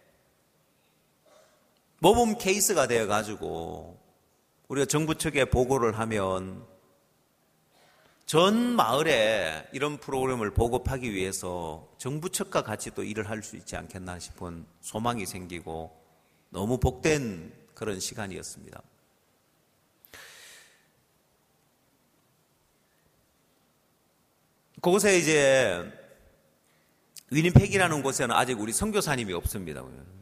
Speaker 1: 모범 케이스가 되어가지고 우리가 정부 측에 보고를 하면 전 마을에 이런 프로그램을 보급하기 위해서 정부 측과 같이 또 일을 할 수 있지 않겠나 싶은 소망이 생기고 너무 복된 그런 시간이었습니다. 그곳에 이제 위니펙이라는 곳에는 아직 우리 선교사님이 없습니다.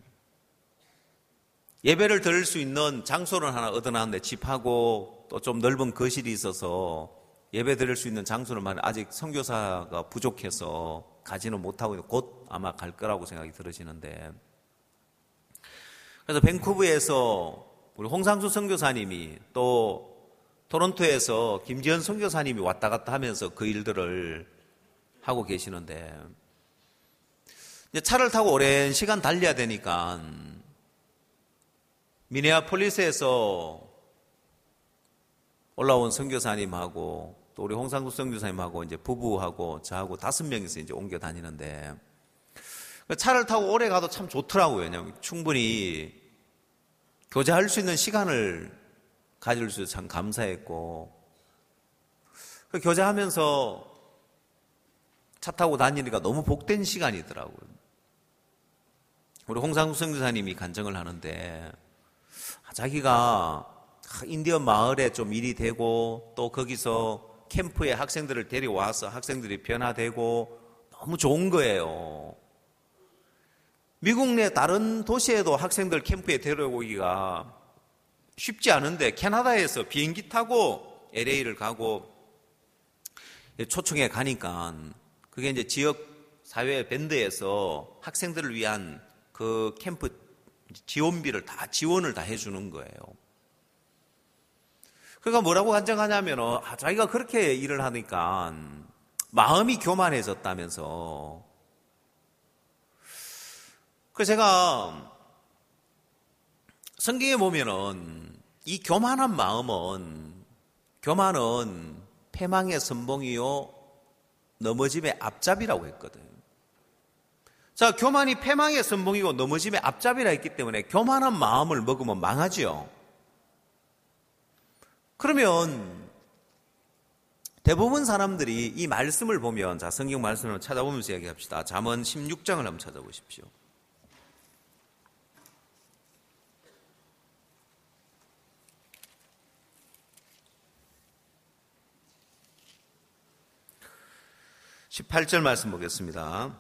Speaker 1: 예배를 드릴 수 있는 장소를 하나 얻어놨는데 집하고 또 좀 넓은 거실이 있어서 예배 드릴 수 있는 장소는 아직 선교사가 부족해서 가지는 못하고 곧 아마 갈 거라고 생각이 들어지는데, 그래서 밴쿠버에서 우리 홍상수 선교사님이 또 토론토에서 김지현 선교사님이 왔다 갔다 하면서 그 일들을 하고 계시는데, 이제 차를 타고 오랜 시간 달려야 되니까 미네아폴리스에서 올라온 선교사님하고 또 우리 홍상국 선교사님하고 이제 부부하고 저하고 다섯 명이서 이제 옮겨 다니는데, 차를 타고 오래 가도 참 좋더라고요. 왜냐하면 충분히 교제할 수 있는 시간을 가질 수 있어서 참 감사했고, 그 교제하면서 차 타고 다니니까 너무 복된 시간이더라고요. 우리 홍상국 선교사님이 간증을 하는데, 자기가 인디언 마을에 좀 일이 되고 또 거기서 캠프에 학생들을 데려와서 학생들이 변화되고 너무 좋은 거예요. 미국 내 다른 도시에도 학생들 캠프에 데려오기가 쉽지 않은데 캐나다에서 비행기 타고 엘에이를 가고 초청해 가니까 그게 이제 지역 사회 밴드에서 학생들을 위한 그 캠프 지원비를 다 지원을 다 해주는 거예요. 그러니까 뭐라고 간증하냐면 아, 자기가 그렇게 일을 하니까 마음이 교만해졌다면서. 그래서 제가 성경에 보면은 이 교만한 마음은, 교만은 패망의 선봉이요 넘어짐의 앞잡이라고 했거든요. 자, 교만이 패망의 선봉이고 넘어짐의 앞잡이라 했기 때문에 교만한 마음을 먹으면 망하지요. 그러면 대부분 사람들이 이 말씀을 보면, 자, 성경 말씀을 찾아보면서 이야기합시다. 잠언 십육 장을 한번 찾아보십시오. 십팔 절 말씀 보겠습니다.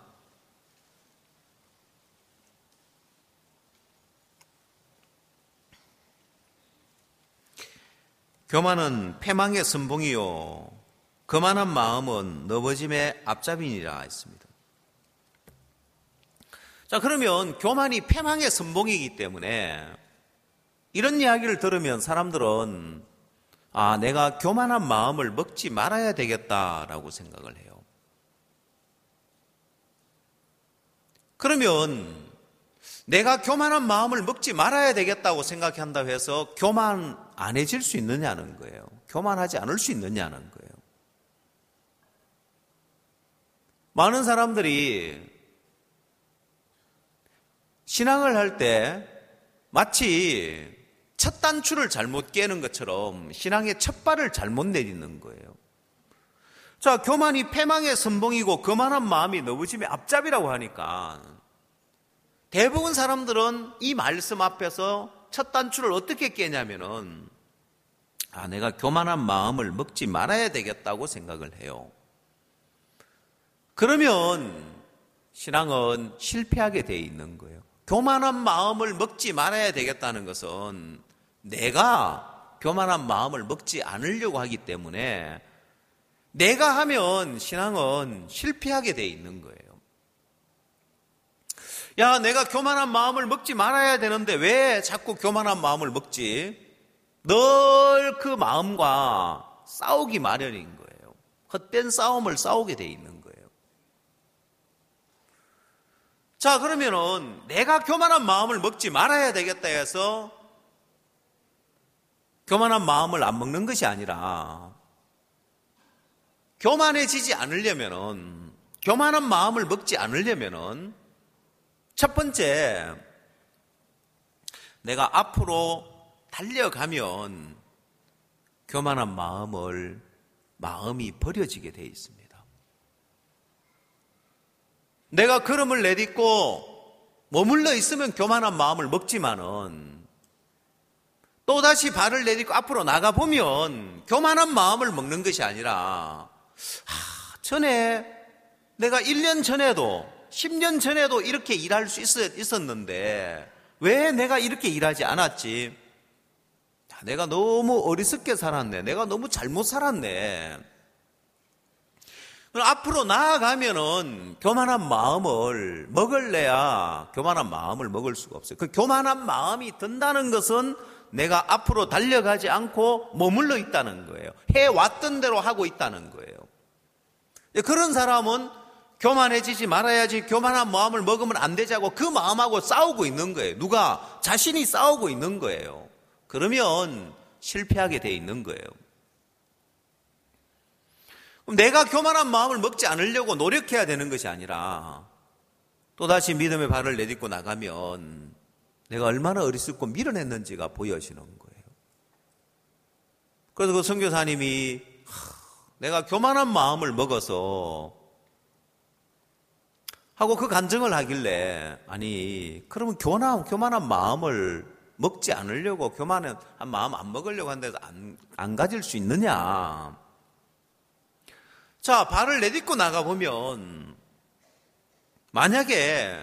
Speaker 1: 교만은 패망의 선봉이요 거만한 마음은 넘어짐의 앞잡이니라 했습니다. 자, 그러면 교만이 패망의 선봉이기 때문에 이런 이야기를 들으면 사람들은 아, 내가 교만한 마음을 먹지 말아야 되겠다라고 생각을 해요. 그러면 내가 교만한 마음을 먹지 말아야 되겠다고 생각한다고 해서 교만 안 해질 수 있느냐는 거예요. 교만하지 않을 수 있느냐는 거예요. 많은 사람들이 신앙을 할 때 마치 첫 단추를 잘못 깨는 것처럼 신앙의 첫 발을 잘못 내딛는 거예요. 자, 교만이 패망의 선봉이고 거만한 마음이 넘어짐의 앞잡이라고 하니까 대부분 사람들은 이 말씀 앞에서 첫 단추를 어떻게 깨냐면은 아, 내가 교만한 마음을 먹지 말아야 되겠다고 생각을 해요. 그러면 신앙은 실패하게 돼 있는 거예요. 교만한 마음을 먹지 말아야 되겠다는 것은 내가 교만한 마음을 먹지 않으려고 하기 때문에 내가 하면 신앙은 실패하게 돼 있는 거예요. 야, 내가 교만한 마음을 먹지 말아야 되는데 왜 자꾸 교만한 마음을 먹지? 늘 그 마음과 싸우기 마련인 거예요. 헛된 싸움을 싸우게 돼 있는 거예요. 자, 그러면은 내가 교만한 마음을 먹지 말아야 되겠다 해서 교만한 마음을 안 먹는 것이 아니라 교만해지지 않으려면은, 교만한 마음을 먹지 않으려면은 첫 번째, 내가 앞으로 달려가면 교만한 마음을, 마음이 버려지게 돼 있습니다. 내가 걸음을 내딛고 머물러 있으면 교만한 마음을 먹지만은 또다시 발을 내딛고 앞으로 나가보면 교만한 마음을 먹는 것이 아니라, 아, 전에 내가 일 년 전에도 십 년 전에도 이렇게 일할 수 있었는데 왜 내가 이렇게 일하지 않았지? 내가 너무 어리석게 살았네. 내가 너무 잘못 살았네. 그럼 앞으로 나아가면은 교만한 마음을 먹을래야 교만한 마음을 먹을 수가 없어요. 그 교만한 마음이 든다는 것은 내가 앞으로 달려가지 않고 머물러 있다는 거예요. 해왔던 대로 하고 있다는 거예요. 그런 사람은 교만해지지 말아야지, 교만한 마음을 먹으면 안 되자고 그 마음하고 싸우고 있는 거예요. 누가? 자신이 싸우고 있는 거예요. 그러면 실패하게 돼 있는 거예요. 그럼 내가 교만한 마음을 먹지 않으려고 노력해야 되는 것이 아니라 또다시 믿음의 발을 내딛고 나가면 내가 얼마나 어리석고 미련했는지가 보여지는 거예요. 그래서 그 선교사님이 내가 교만한 마음을 먹어서 하고 그 간증을 하길래, 아니 그러면 교만한, 교만한 마음을 먹지 않으려고, 교만한 마음 안 먹으려고 한데도 안, 안 가질 수 있느냐. 자, 발을 내딛고 나가보면 만약에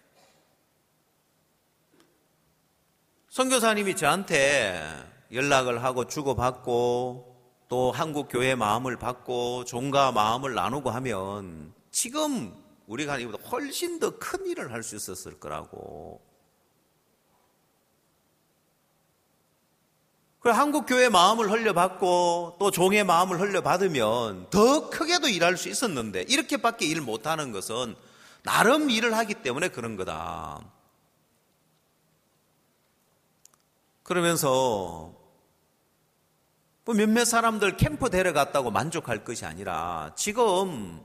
Speaker 1: 선교사님이 저한테 연락을 하고 주고받고 또 한국 교회 마음을 받고 종가 마음을 나누고 하면 지금 우리가 이보다 훨씬 더 큰 일을 할 수 있었을 거라고. 그리고 한국 교회 마음을 흘려받고 또 종의 마음을 흘려받으면 더 크게도 일할 수 있었는데 이렇게밖에 일 못하는 것은 나름 일을 하기 때문에 그런 거다. 그러면서 몇몇 사람들 캠프 데려갔다고 만족할 것이 아니라 지금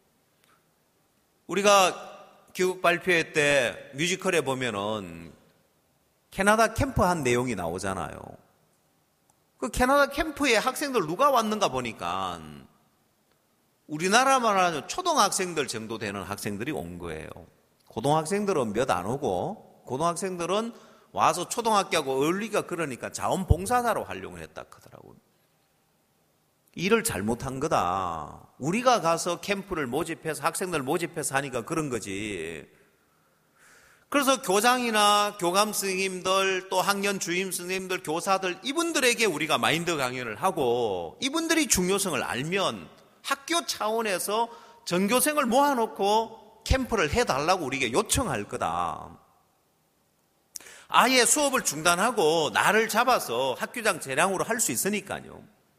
Speaker 1: 우리가 귀국 발표회 때 뮤지컬에 보면은 캐나다 캠프 한 내용이 나오잖아요. 그 캐나다 캠프에 학생들 누가 왔는가 보니까 우리나라만 하면 초등학생들 정도 되는 학생들이 온 거예요. 고등학생들은 몇 안 오고 고등학생들은 와서 초등학교하고 어울리기가 그러니까 자원봉사자로 활용을 했다 하더라고요. 일을 잘못한 거다. 우리가 가서 캠프를 모집해서 학생들 모집해서 하니까 그런 거지. 그래서 교장이나 교감 스님들 또 학년 주임 스님들 교사들 이분들에게 우리가 마인드 강연을 하고 이분들이 중요성을 알면 학교 차원에서 전교생을 모아놓고 캠프를 해달라고 우리에게 요청할 거다. 아예 수업을 중단하고 날을 잡아서 학교장 재량으로 할 수 있으니까요.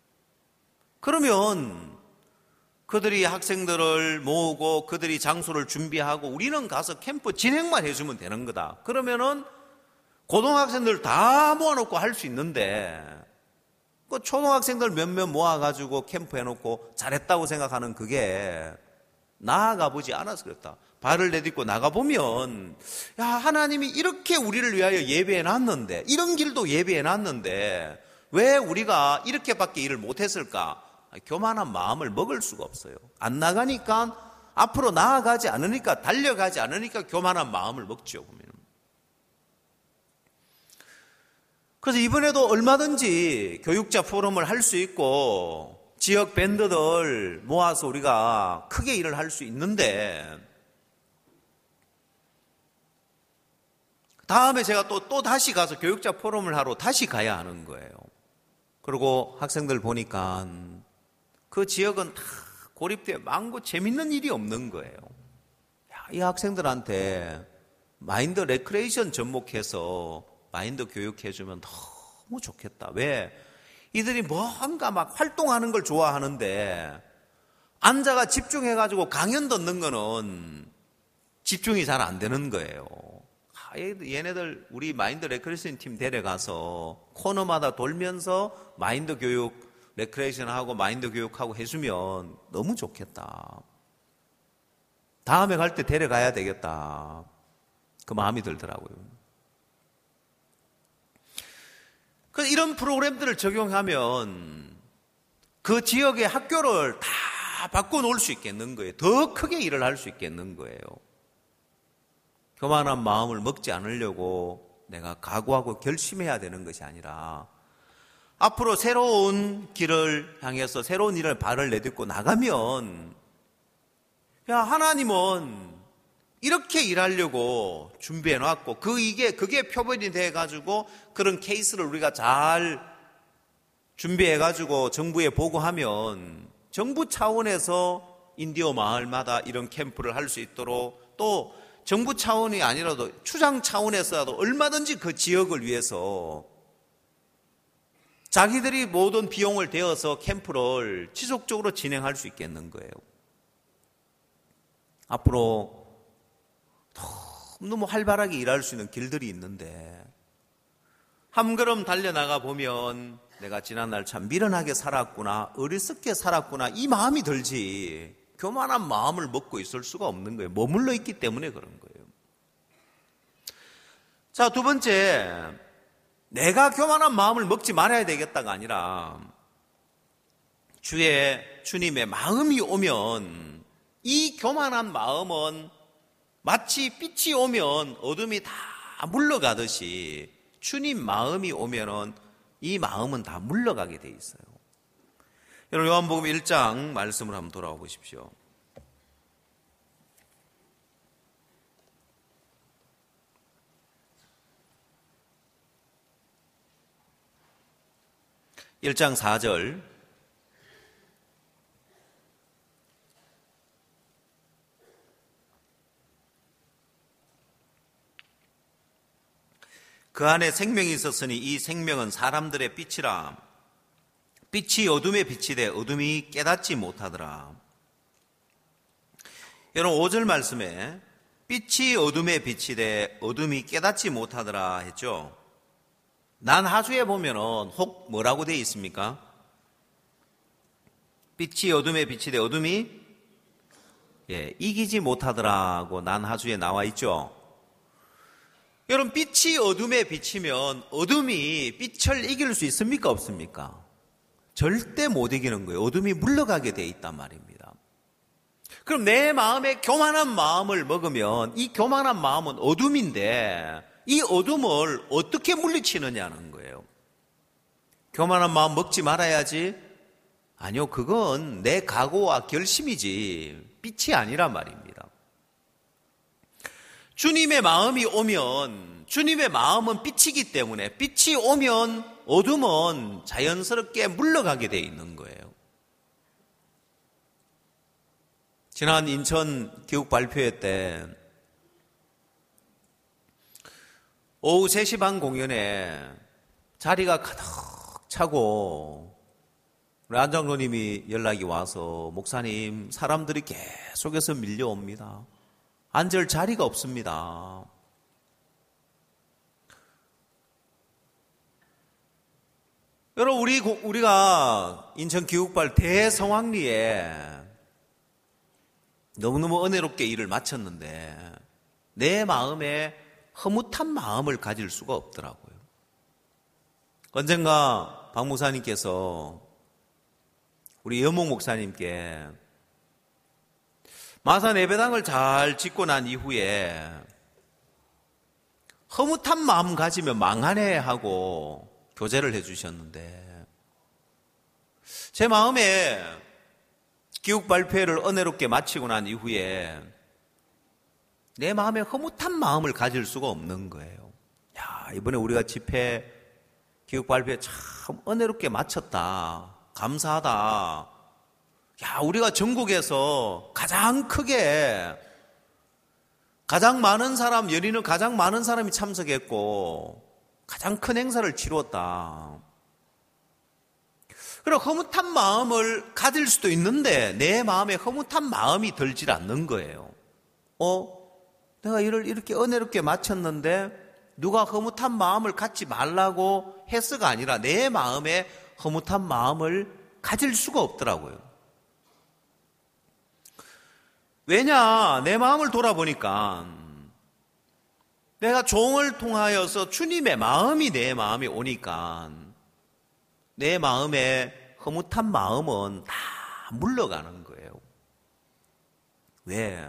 Speaker 1: 그러면 그들이 학생들을 모으고 그들이 장소를 준비하고 우리는 가서 캠프 진행만 해주면 되는 거다. 그러면은 고등학생들 다 모아놓고 할 수 있는데 그 초등학생들 몇몇 모아가지고 캠프 해놓고 잘했다고 생각하는 그게 나아가 보지 않아서 그렇다. 발을 내딛고 나가보면 야, 하나님이 이렇게 우리를 위하여 예배해놨는데 이런 길도 예배해놨는데 왜 우리가 이렇게밖에 일을 못했을까? 교만한 마음을 먹을 수가 없어요. 안 나가니까, 앞으로 나아가지 않으니까, 달려가지 않으니까 교만한 마음을 먹죠, 보면. 그래서 이번에도 얼마든지 교육자 포럼을 할 수 있고 지역 밴드들 모아서 우리가 크게 일을 할 수 있는데 다음에 제가 또, 또 다시 가서 교육자 포럼을 하러 다시 가야 하는 거예요. 그리고 학생들 보니까 그 지역은 다 고립되어 많고 재밌는 일이 없는 거예요. 야, 이 학생들한테 마인드 레크레이션 접목해서 마인드 교육해주면 너무 좋겠다. 왜? 이들이 뭔가 막 활동하는 걸 좋아하는데 앉아가 집중해가지고 강연 듣는 거는 집중이 잘 안 되는 거예요. 얘네들 우리 마인드 레크레이션 팀 데려가서 코너마다 돌면서 마인드 교육 레크레이션하고 마인드 교육하고 해주면 너무 좋겠다. 다음에 갈 때 데려가야 되겠다. 그 마음이 들더라고요. 그래서 이런 프로그램들을 적용하면 그 지역의 학교를 다 바꿔놓을 수 있겠는 거예요. 더 크게 일을 할 수 있겠는 거예요. 교만한 마음을 먹지 않으려고 내가 각오하고 결심해야 되는 것이 아니라 앞으로 새로운 길을 향해서 새로운 일을 발을 내딛고 나가면 야, 하나님은 이렇게 일하려고 준비해 놨고 그 이게 그게 표본이 돼 가지고 그런 케이스를 우리가 잘 준비해 가지고 정부에 보고하면 정부 차원에서 인디오 마을마다 이런 캠프를 할 수 있도록 또 정부 차원이 아니라도 추장 차원에서라도 얼마든지 그 지역을 위해서 자기들이 모든 비용을 대어서 캠프를 지속적으로 진행할 수 있겠는 거예요. 앞으로 너무 활발하게 일할 수 있는 길들이 있는데 한 걸음 달려나가 보면 내가 지난날 참 미련하게 살았구나, 어리석게 살았구나 이 마음이 들지 교만한 마음을 먹고 있을 수가 없는 거예요. 머물러 있기 때문에 그런 거예요. 자, 두 번째, 내가 교만한 마음을 먹지 말아야 되겠다가 아니라 주의 주님의 마음이 오면 이 교만한 마음은 마치 빛이 오면 어둠이 다 물러가듯이 주님 마음이 오면은 이 마음은 다 물러가게 돼 있어요. 여러분 요한복음 일 장 말씀을 한번 돌아와 보십시오. 일 장 사 절 그 안에 생명이 있었으니 이 생명은 사람들의 빛이라. 빛이 어둠에 빛이 돼 어둠이 깨닫지 못하더라. 여러분 오 절 말씀에 빛이 어둠에 빛이 돼 어둠이 깨닫지 못하더라 했죠. 난 하수에 보면은 혹 뭐라고 되어 있습니까? 빛이 어둠에 빛이 돼 어둠이 예, 이기지 못하더라고 난 하수에 나와 있죠. 여러분 빛이 어둠에 비치면 어둠이 빛을 이길 수 있습니까? 없습니까? 절대 못 이기는 거예요. 어둠이 물러가게 돼 있단 말입니다. 그럼 내 마음에 교만한 마음을 먹으면 이 교만한 마음은 어둠인데 이 어둠을 어떻게 물리치느냐는 거예요. 교만한 마음 먹지 말아야지? 아니요, 그건 내 각오와 결심이지 빛이 아니란 말입니다. 주님의 마음이 오면 주님의 마음은 빛이기 때문에 빛이 오면 어둠은 자연스럽게 물러가게 돼 있는 거예요. 지난 인천 교육 발표회 때 오후 세 시 반 공연에 자리가 가득 차고 우리 안 장로님이 연락이 와서 목사님 사람들이 계속해서 밀려옵니다. 앉을 자리가 없습니다. 여러분 우리 우리가 인천 기국발 대성황리에 너무너무 은혜롭게 일을 마쳤는데 내 마음에 허무한 마음을 가질 수가 없더라고요. 언젠가 박 목사님께서 우리 여목 목사님께 마산 예배당을 잘 짓고 난 이후에 허무한 마음 가지면 망하네 하고 교제를 해주셨는데 제 마음에 기육 발표회를 은혜롭게 마치고 난 이후에 내 마음에 허무한 마음을 가질 수가 없는 거예요. 야, 이번에 우리가 집회 기육 발표회 참 은혜롭게 마쳤다. 감사하다. 야, 우리가 전국에서 가장 크게 가장 많은 사람, 연인은 가장 많은 사람이 참석했고 가장 큰 행사를 치루었다. 그리고 허무한 마음을 가질 수도 있는데 내 마음에 허무한 마음이 들질 않는 거예요. 어? 내가 일을 이렇게 은혜롭게 마쳤는데 누가 허무한 마음을 갖지 말라고 했어가 아니라 내 마음에 허무한 마음을 가질 수가 없더라고요. 왜냐? 내 마음을 돌아보니까 내가 종을 통하여서 주님의 마음이 내 마음에 오니까 내 마음에 허무한 마음은 다 물러가는 거예요. 왜?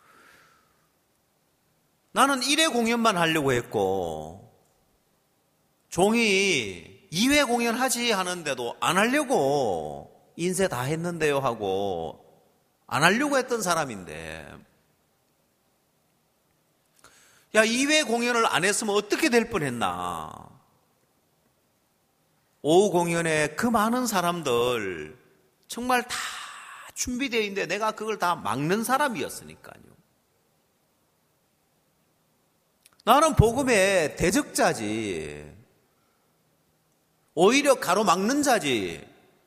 Speaker 1: 나는 일 회 공연만 하려고 했고 종이 이 회 공연하지 하는데도 안 하려고 인쇄 다 했는데요 하고 안 하려고 했던 사람인데 야, 이 회 공연을 안 했으면 어떻게 될 뻔했나. 오후 공연에 그 많은 사람들 정말 다 준비되어 있는데 내가 그걸 다 막는 사람이었으니까요. 나는 복음의 대적자지. 오히려 가로막는 자지.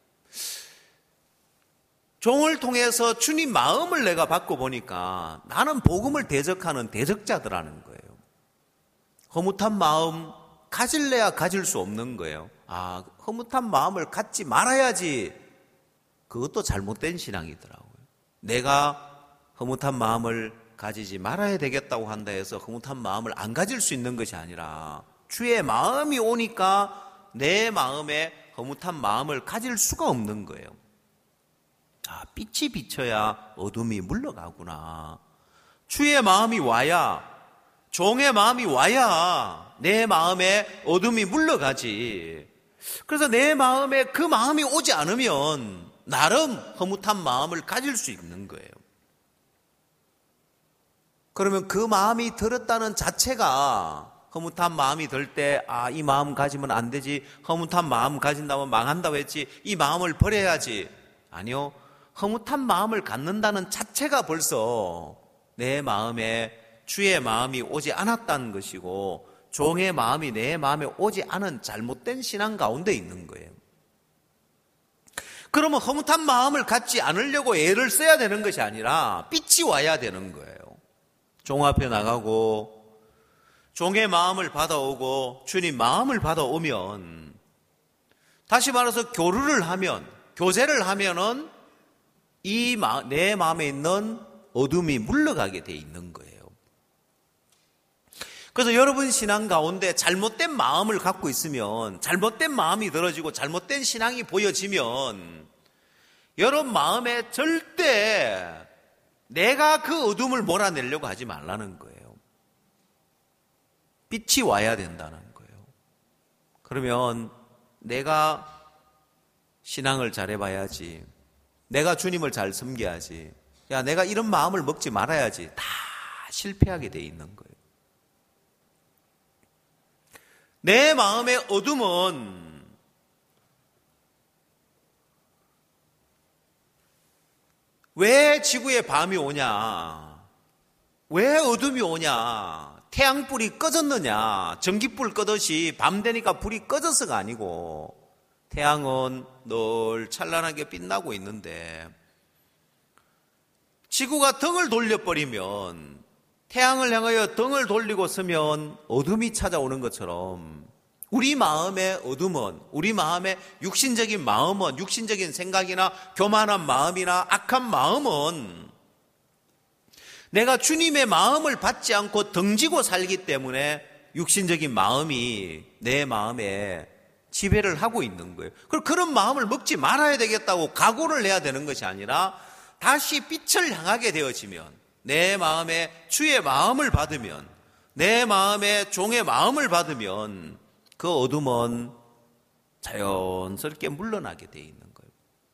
Speaker 1: 종을 통해서 주님 마음을 내가 받고 보니까 나는 복음을 대적하는 대적자더라는 거예요. 허무한 마음 가질래야 가질 수 없는 거예요. 아, 허무한 마음을 갖지 말아야지. 그것도 잘못된 신앙이더라고요. 내가 허무한 마음을 가지지 말아야 되겠다고 한다 해서 허무한 마음을 안 가질 수 있는 것이 아니라 주의 마음이 오니까 내 마음에 허무한 마음을 가질 수가 없는 거예요. 아, 빛이 비쳐야 어둠이 물러가구나. 주의 마음이 와야, 종의 마음이 와야 내 마음에 어둠이 물러가지. 그래서 내 마음에 그 마음이 오지 않으면 나름 허무한 마음을 가질 수 있는 거예요. 그러면 그 마음이 들었다는 자체가 허무한 마음이 들 때, 아, 이 마음 가지면 안 되지. 허무한 마음 가진다면 망한다고 했지. 이 마음을 버려야지. 아니요. 허무한 마음을 갖는다는 자체가 벌써 내 마음에 주의 마음이 오지 않았다는 것이고 종의 마음이 내 마음에 오지 않은 잘못된 신앙 가운데 있는 거예요. 그러면 허무한 마음을 갖지 않으려고 애를 써야 되는 것이 아니라 빛이 와야 되는 거예요. 종 앞에 나가고 종의 마음을 받아오고 주님 마음을 받아오면, 다시 말해서 교류를 하면, 교제를 하면은 이 내 마음에 있는 어둠이 물러가게 돼 있는 거예요. 그래서 여러분 신앙 가운데 잘못된 마음을 갖고 있으면, 잘못된 마음이 들어지고 잘못된 신앙이 보여지면 여러분 마음에 절대 내가 그 어둠을 몰아내려고 하지 말라는 거예요. 빛이 와야 된다는 거예요. 그러면 내가 신앙을 잘해봐야지. 내가 주님을 잘 섬겨야지. 야, 내가 이런 마음을 먹지 말아야지. 다 실패하게 돼 있는 거예요. 내 마음의 어둠은 왜 지구에 밤이 오냐? 왜 어둠이 오냐? 태양불이 꺼졌느냐? 전기불 끄듯이 밤 되니까 불이 꺼져서가 아니고 태양은 늘 찬란하게 빛나고 있는데 지구가 등을 돌려버리면, 태양을 향하여 등을 돌리고 서면 어둠이 찾아오는 것처럼 우리 마음의 어둠은, 우리 마음의 육신적인 마음은, 육신적인 생각이나 교만한 마음이나 악한 마음은 내가 주님의 마음을 받지 않고 등지고 살기 때문에 육신적인 마음이 내 마음에 지배를 하고 있는 거예요. 그럼 그런 마음을 먹지 말아야 되겠다고 각오를 해야 되는 것이 아니라 다시 빛을 향하게 되어지면, 내 마음에 주의 마음을 받으면, 내 마음에 종의 마음을 받으면 그 어둠은 자연스럽게 물러나게 돼 있는 거예요.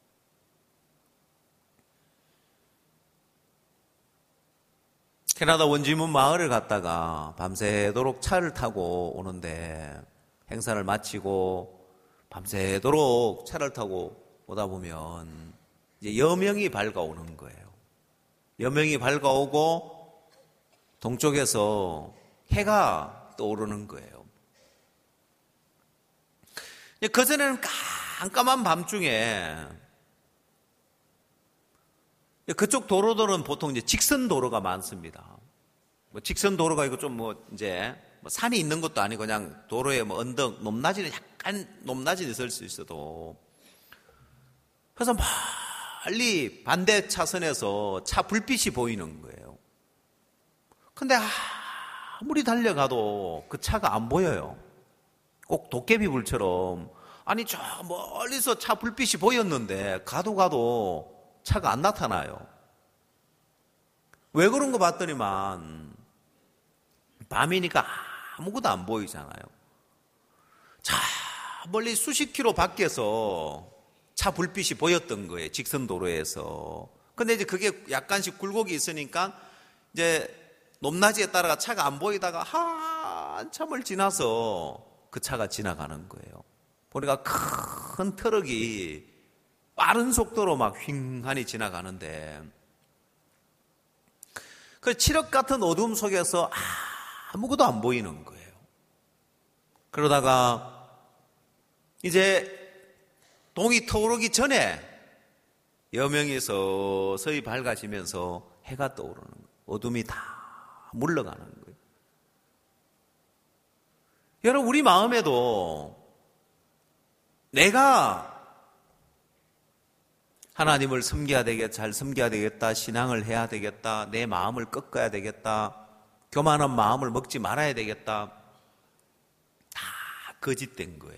Speaker 1: 캐나다 원주민 마을을 갔다가 밤새도록 차를 타고 오는데, 행사를 마치고 밤새도록 차를 타고 오다 보면 이제 여명이 밝아오는 거예요. 여명이 밝아오고 동쪽에서 해가 떠오르는 거예요. 그전에는 깜깜한 밤중에 그쪽 도로들은 보통 이제 직선 도로가 많습니다. 뭐 직선 도로가 이거 좀 뭐 이제 뭐 산이 있는 것도 아니고 그냥 도로에 뭐 언덕 높낮이는 약간 높낮이 있을 수 있어도, 그래서 멀리 반대 차선에서 차 불빛이 보이는 거예요. 근데 아무리 달려가도 그 차가 안 보여요. 꼭 도깨비불처럼. 아니 저 멀리서 차 불빛이 보였는데 가도 가도 차가 안 나타나요. 왜 그런 거 봤더니만 밤이니까 아무것도 안 보이잖아요. 자 멀리 수십 킬로 밖에서 차 불빛이 보였던 거예요. 직선 도로에서. 근데 이제 그게 약간씩 굴곡이 있으니까 이제 높낮이에 따라 차가 안 보이다가 한참을 지나서 그 차가 지나가는 거예요. 보니까 큰 트럭이 빠른 속도로 막 휑하니 지나가는데, 그 칠흑 같은 어둠 속에서 아무것도 안 보이는 거예요. 그러다가 이제 동이 터오르기 전에 여명이 서서히 밝아지면서 해가 떠오르는 거예요. 어둠이 다 물러가는 거예요. 여러분, 우리 마음에도 내가 하나님을 섬겨야 되겠다, 잘 섬겨야 되겠다, 신앙을 해야 되겠다, 내 마음을 꺾어야 되겠다, 교만한 마음을 먹지 말아야 되겠다, 다 거짓된 거예요.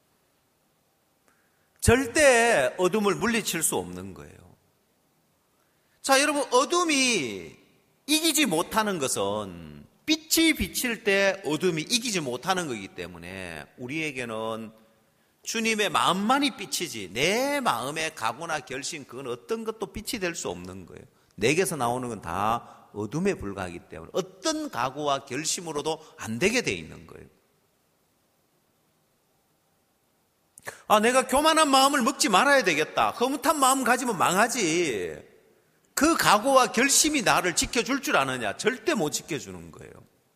Speaker 1: 절대 어둠을 물리칠 수 없는 거예요. 자, 여러분, 어둠이 이기지 못하는 것은 빛이 비칠 때 어둠이 이기지 못하는 거기 때문에 우리에게는 주님의 마음만이 빛이지 내 마음의 각오나 결심, 그건 어떤 것도 빛이 될 수 없는 거예요. 내게서 나오는 건 다 어둠에 불과하기 때문에 어떤 각오와 결심으로도 안 되게 돼 있는 거예요. 아, 내가 교만한 마음을 먹지 말아야 되겠다, 허무한 마음 가지면 망하지, 그 각오와 결심이 나를 지켜줄 줄 아느냐? 절대 못 지켜주는 거예요.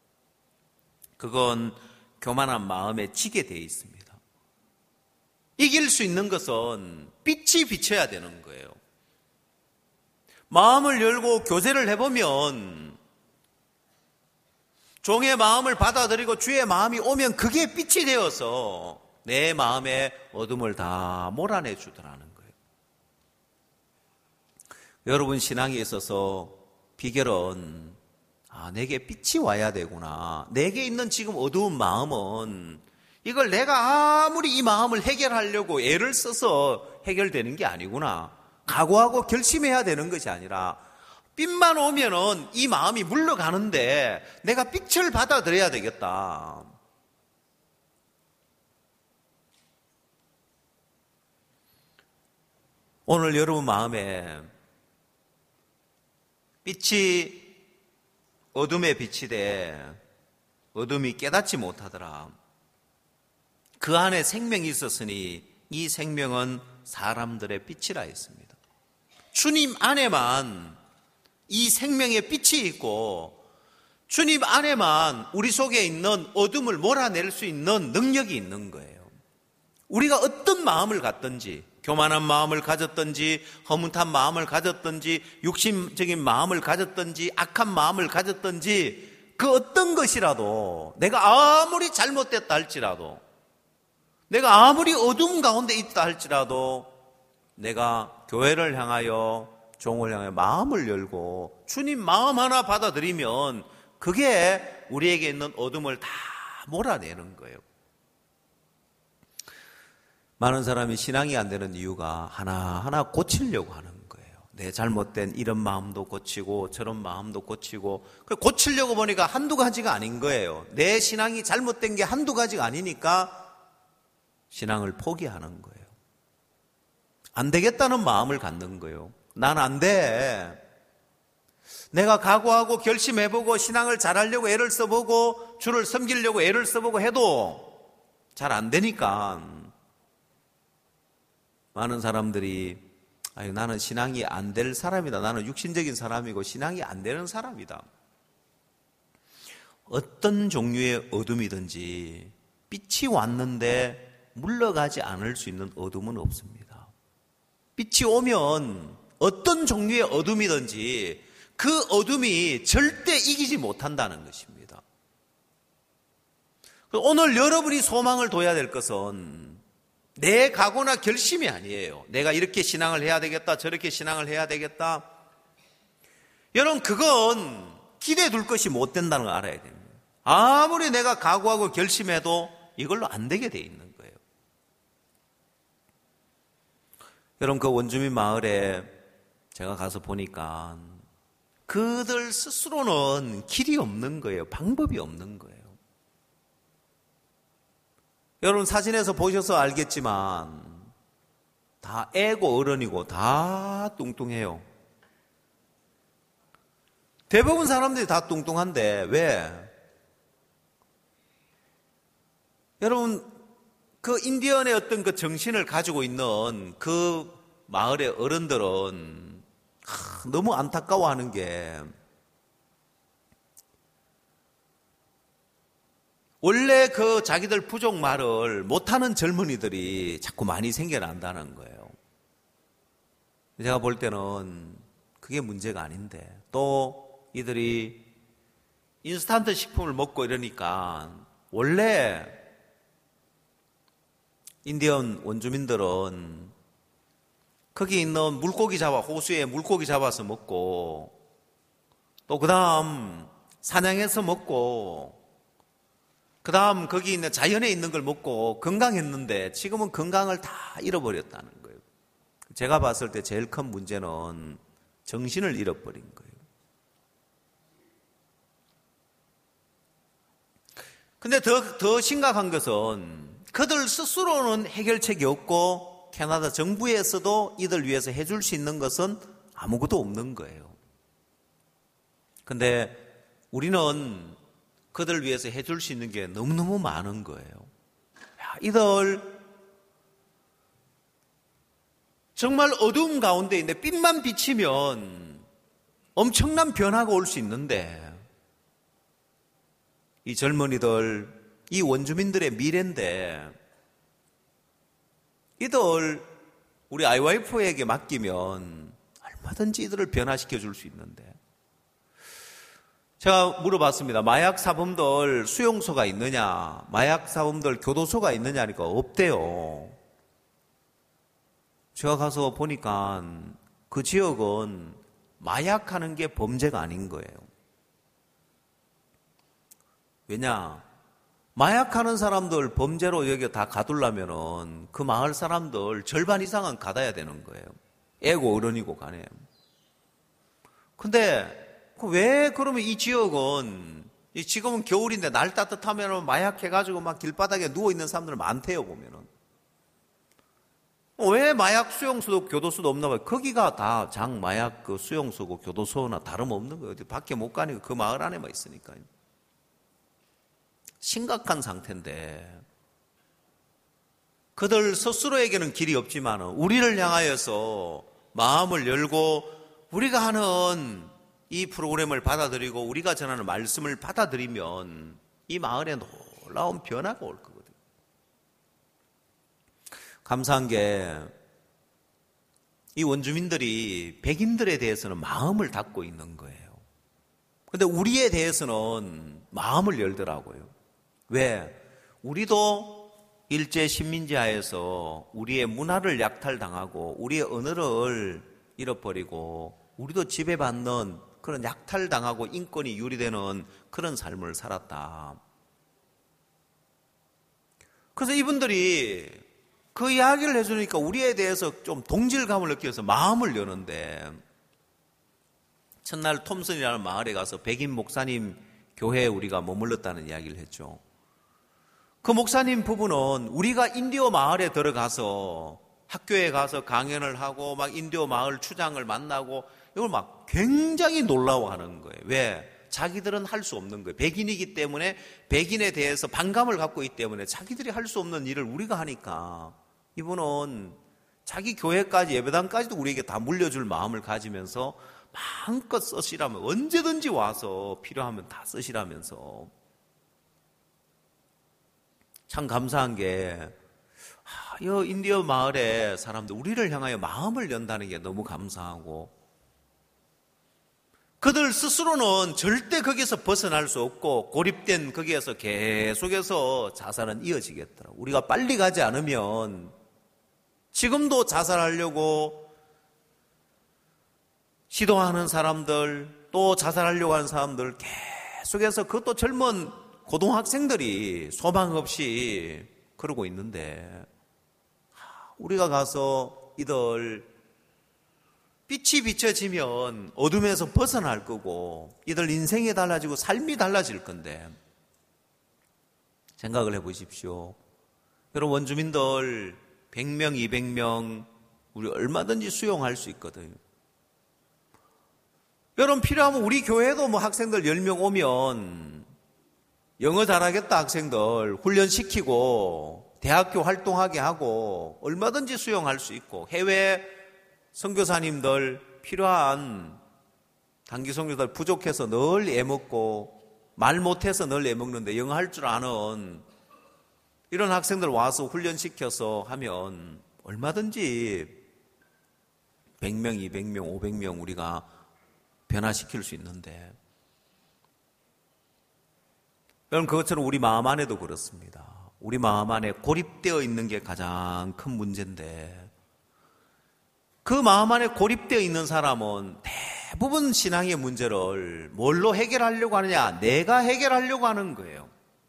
Speaker 1: 그건 교만한 마음에 지게 돼 있습니다. 이길 수 있는 것은 빛이 비쳐야 되는 거예요. 마음을 열고 교제를 해보면, 종의 마음을 받아들이고 주의 마음이 오면 그게 빛이 되어서 내 마음의 어둠을 다 몰아내 주더라는 거예요. 여러분, 신앙에 있어서 비결은 아, 내게 빛이 와야 되구나. 내게 있는 지금 어두운 마음은 이걸 내가 아무리 이 마음을 해결하려고 애를 써서 해결되는 게 아니구나. 각오하고 결심해야 되는 것이 아니라 빛만 오면은 이 마음이 물러가는데 내가 빛을 받아들여야 되겠다. 오늘 여러분 마음에 빛이 어둠에 비치되 어둠이 깨닫지 못하더라. 그 안에 생명이 있었으니 이 생명은 사람들의 빛이라 했습니다. 주님 안에만 이 생명의 빛이 있고 주님 안에만 우리 속에 있는 어둠을 몰아낼 수 있는 능력이 있는 거예요. 우리가 어떤 마음을 갖든지, 교만한 마음을 가졌든지, 허무한 마음을 가졌든지, 육신적인 마음을 가졌든지, 악한 마음을 가졌든지, 그 어떤 것이라도 내가 아무리 잘못됐다 할지라도, 내가 아무리 어둠 가운데 있다 할지라도 내가 교회를 향하여, 종을 향하여 마음을 열고 주님 마음 하나 받아들이면 그게 우리에게 있는 어둠을 다 몰아내는 거예요. 많은 사람이 신앙이 안 되는 이유가 하나하나 고치려고 하는 거예요. 내 잘못된 이런 마음도 고치고 저런 마음도 고치고, 고치려고 보니까 한두 가지가 아닌 거예요. 내 신앙이 잘못된 게 한두 가지가 아니니까 신앙을 포기하는 거예요. 안 되겠다는 마음을 갖는 거예요. 난 안 돼. 내가 각오하고 결심해보고 신앙을 잘하려고 애를 써보고 주를 섬기려고 애를 써보고 해도 잘 안 되니까 많은 사람들이 아유, 나는 신앙이 안 될 사람이다. 나는 육신적인 사람이고 신앙이 안 되는 사람이다. 어떤 종류의 어둠이든지 빛이 왔는데 물러가지 않을 수 있는 어둠은 없습니다. 빛이 오면 어떤 종류의 어둠이든지 그 어둠이 절대 이기지 못한다는 것입니다. 오늘 여러분이 소망을 둬야 될 것은 내 각오나 결심이 아니에요. 내가 이렇게 신앙을 해야 되겠다, 저렇게 신앙을 해야 되겠다. 여러분, 그건 기대해 둘 것이 못 된다는 걸 알아야 됩니다. 아무리 내가 각오하고 결심해도 이걸로 안 되게 돼 있는 거예요. 여러분, 그 원주민 마을에 제가 가서 보니까 그들 스스로는 길이 없는 거예요. 방법이 없는 거예요. 여러분, 사진에서 보셔서 알겠지만 다 애고 어른이고 다 뚱뚱해요. 대부분 사람들이 다 뚱뚱한데 왜? 여러분, 그 인디언의 어떤 그 정신을 가지고 있는 그 마을의 어른들은 하, 너무 안타까워하는 게 원래 그 자기들 부족 말을 못하는 젊은이들이 자꾸 많이 생겨난다는 거예요. 제가 볼 때는 그게 문제가 아닌데, 또 이들이 인스턴트 식품을 먹고 이러니까 원래 인디언 원주민들은 거기 있는 물고기 잡아, 호수에 물고기 잡아서 먹고, 또 그 다음 사냥해서 먹고, 그 다음 거기 있는 자연에 있는 걸 먹고 건강했는데 지금은 건강을 다 잃어버렸다는 거예요. 제가 봤을 때 제일 큰 문제는 정신을 잃어버린 거예요. 근데 더, 더 심각한 것은 그들 스스로는 해결책이 없고 캐나다 정부에서도 이들 위해서 해줄 수 있는 것은 아무것도 없는 거예요. 근데 우리는 그들 위해서 해줄 수 있는 게 너무너무 많은 거예요. 야, 이들 정말 어두운 가운데 있는데 빛만 비치면 엄청난 변화가 올 수 있는데 이 젊은이들, 이 원주민들의 미래인데 이들 우리 아이와이프에게 맡기면 얼마든지 이들을 변화시켜 줄 수 있는데, 제가 물어봤습니다. 마약 사범들 수용소가 있느냐, 마약 사범들 교도소가 있느냐니까 없대요. 제가 가서 보니까 그 지역은 마약하는 게 범죄가 아닌 거예요. 왜냐? 마약하는 사람들 범죄로 여기 다 가두려면은 그 마을 사람들 절반 이상은 가둬야 되는 거예요. 애고 어른이고 간에. 근데 왜 그러면 이 지역은, 지금은 겨울인데 날 따뜻하면 마약해가지고 막 길바닥에 누워있는 사람들 많대요, 보면은. 왜 마약 수용소도 교도소도 없나 봐요. 거기가 다 장 마약 그 수용소고 교도소나 다름없는 거예요. 어디 밖에 못 가니까 그 마을 안에만 있으니까요. 심각한 상태인데, 그들 스스로에게는 길이 없지만 우리를 향하여서 마음을 열고 우리가 하는 이 프로그램을 받아들이고 우리가 전하는 말씀을 받아들이면 이 마을에 놀라운 변화가 올 거거든요. 감사한 게 이 원주민들이 백인들에 대해서는 마음을 닫고 있는 거예요. 그런데 우리에 대해서는 마음을 열더라고요. 왜? 우리도 일제 식민지하에서 우리의 문화를 약탈당하고 우리의 언어를 잃어버리고 우리도 지배받는 그런 약탈당하고 인권이 유리되는 그런 삶을 살았다. 그래서 이분들이 그 이야기를 해주니까 우리에 대해서 좀 동질감을 느껴서 마음을 여는데, 첫날 톰슨이라는 마을에 가서 백인 목사님 교회에 우리가 머물렀다는 이야기를 했죠. 그 목사님 부부는 우리가 인디오 마을에 들어가서 학교에 가서 강연을 하고 막 인디오 마을 추장을 만나고 이걸 막 굉장히 놀라워하는 거예요. 왜? 자기들은 할 수 없는 거예요. 백인이기 때문에, 백인에 대해서 반감을 갖고 있기 때문에 자기들이 할 수 없는 일을 우리가 하니까 이분은 자기 교회까지, 예배당까지도 우리에게 다 물려줄 마음을 가지면서 마음껏 쓰시라면, 언제든지 와서 필요하면 다 쓰시라면서 참 감사한 게 아, 이 인디어 마을의 사람들 우리를 향하여 마음을 연다는 게 너무 감사하고 그들 스스로는 절대 거기서 벗어날 수 없고 고립된 거기에서 계속해서 자살은 이어지겠더라고요. 우리가 빨리 가지 않으면 지금도 자살하려고 시도하는 사람들 또 자살하려고 하는 사람들 계속해서 그것도 젊은 고등학생들이 소망 없이 그러고 있는데 우리가 가서 이들 빛이 비춰지면 어둠에서 벗어날 거고 이들 인생이 달라지고 삶이 달라질 건데 생각을 해보십시오. 여러분 원주민들 백 명, 이백 명 우리 얼마든지 수용할 수 있거든요. 여러분 필요하면 우리 교회도 뭐 학생들 열 명 오면 영어 잘하겠다 학생들 훈련시키고 대학교 활동하게 하고 얼마든지 수용할 수 있고 해외 선교사님들 필요한 단기 선교사들 부족해서 늘 애먹고 말 못해서 늘 애먹는데 영어 할 줄 아는 이런 학생들 와서 훈련시켜서 하면 얼마든지 백 명, 이백 명, 오백 명 우리가 변화시킬 수 있는데 여러분 그것처럼 우리 마음 안에도 그렇습니다. 우리 마음 안에 고립되어 있는 게 가장 큰 문제인데 그 마음 안에 고립되어 있는 사람은 대부분 신앙의 문제를 뭘로 해결하려고 하느냐? 내가 해결하려고 하는 거예요.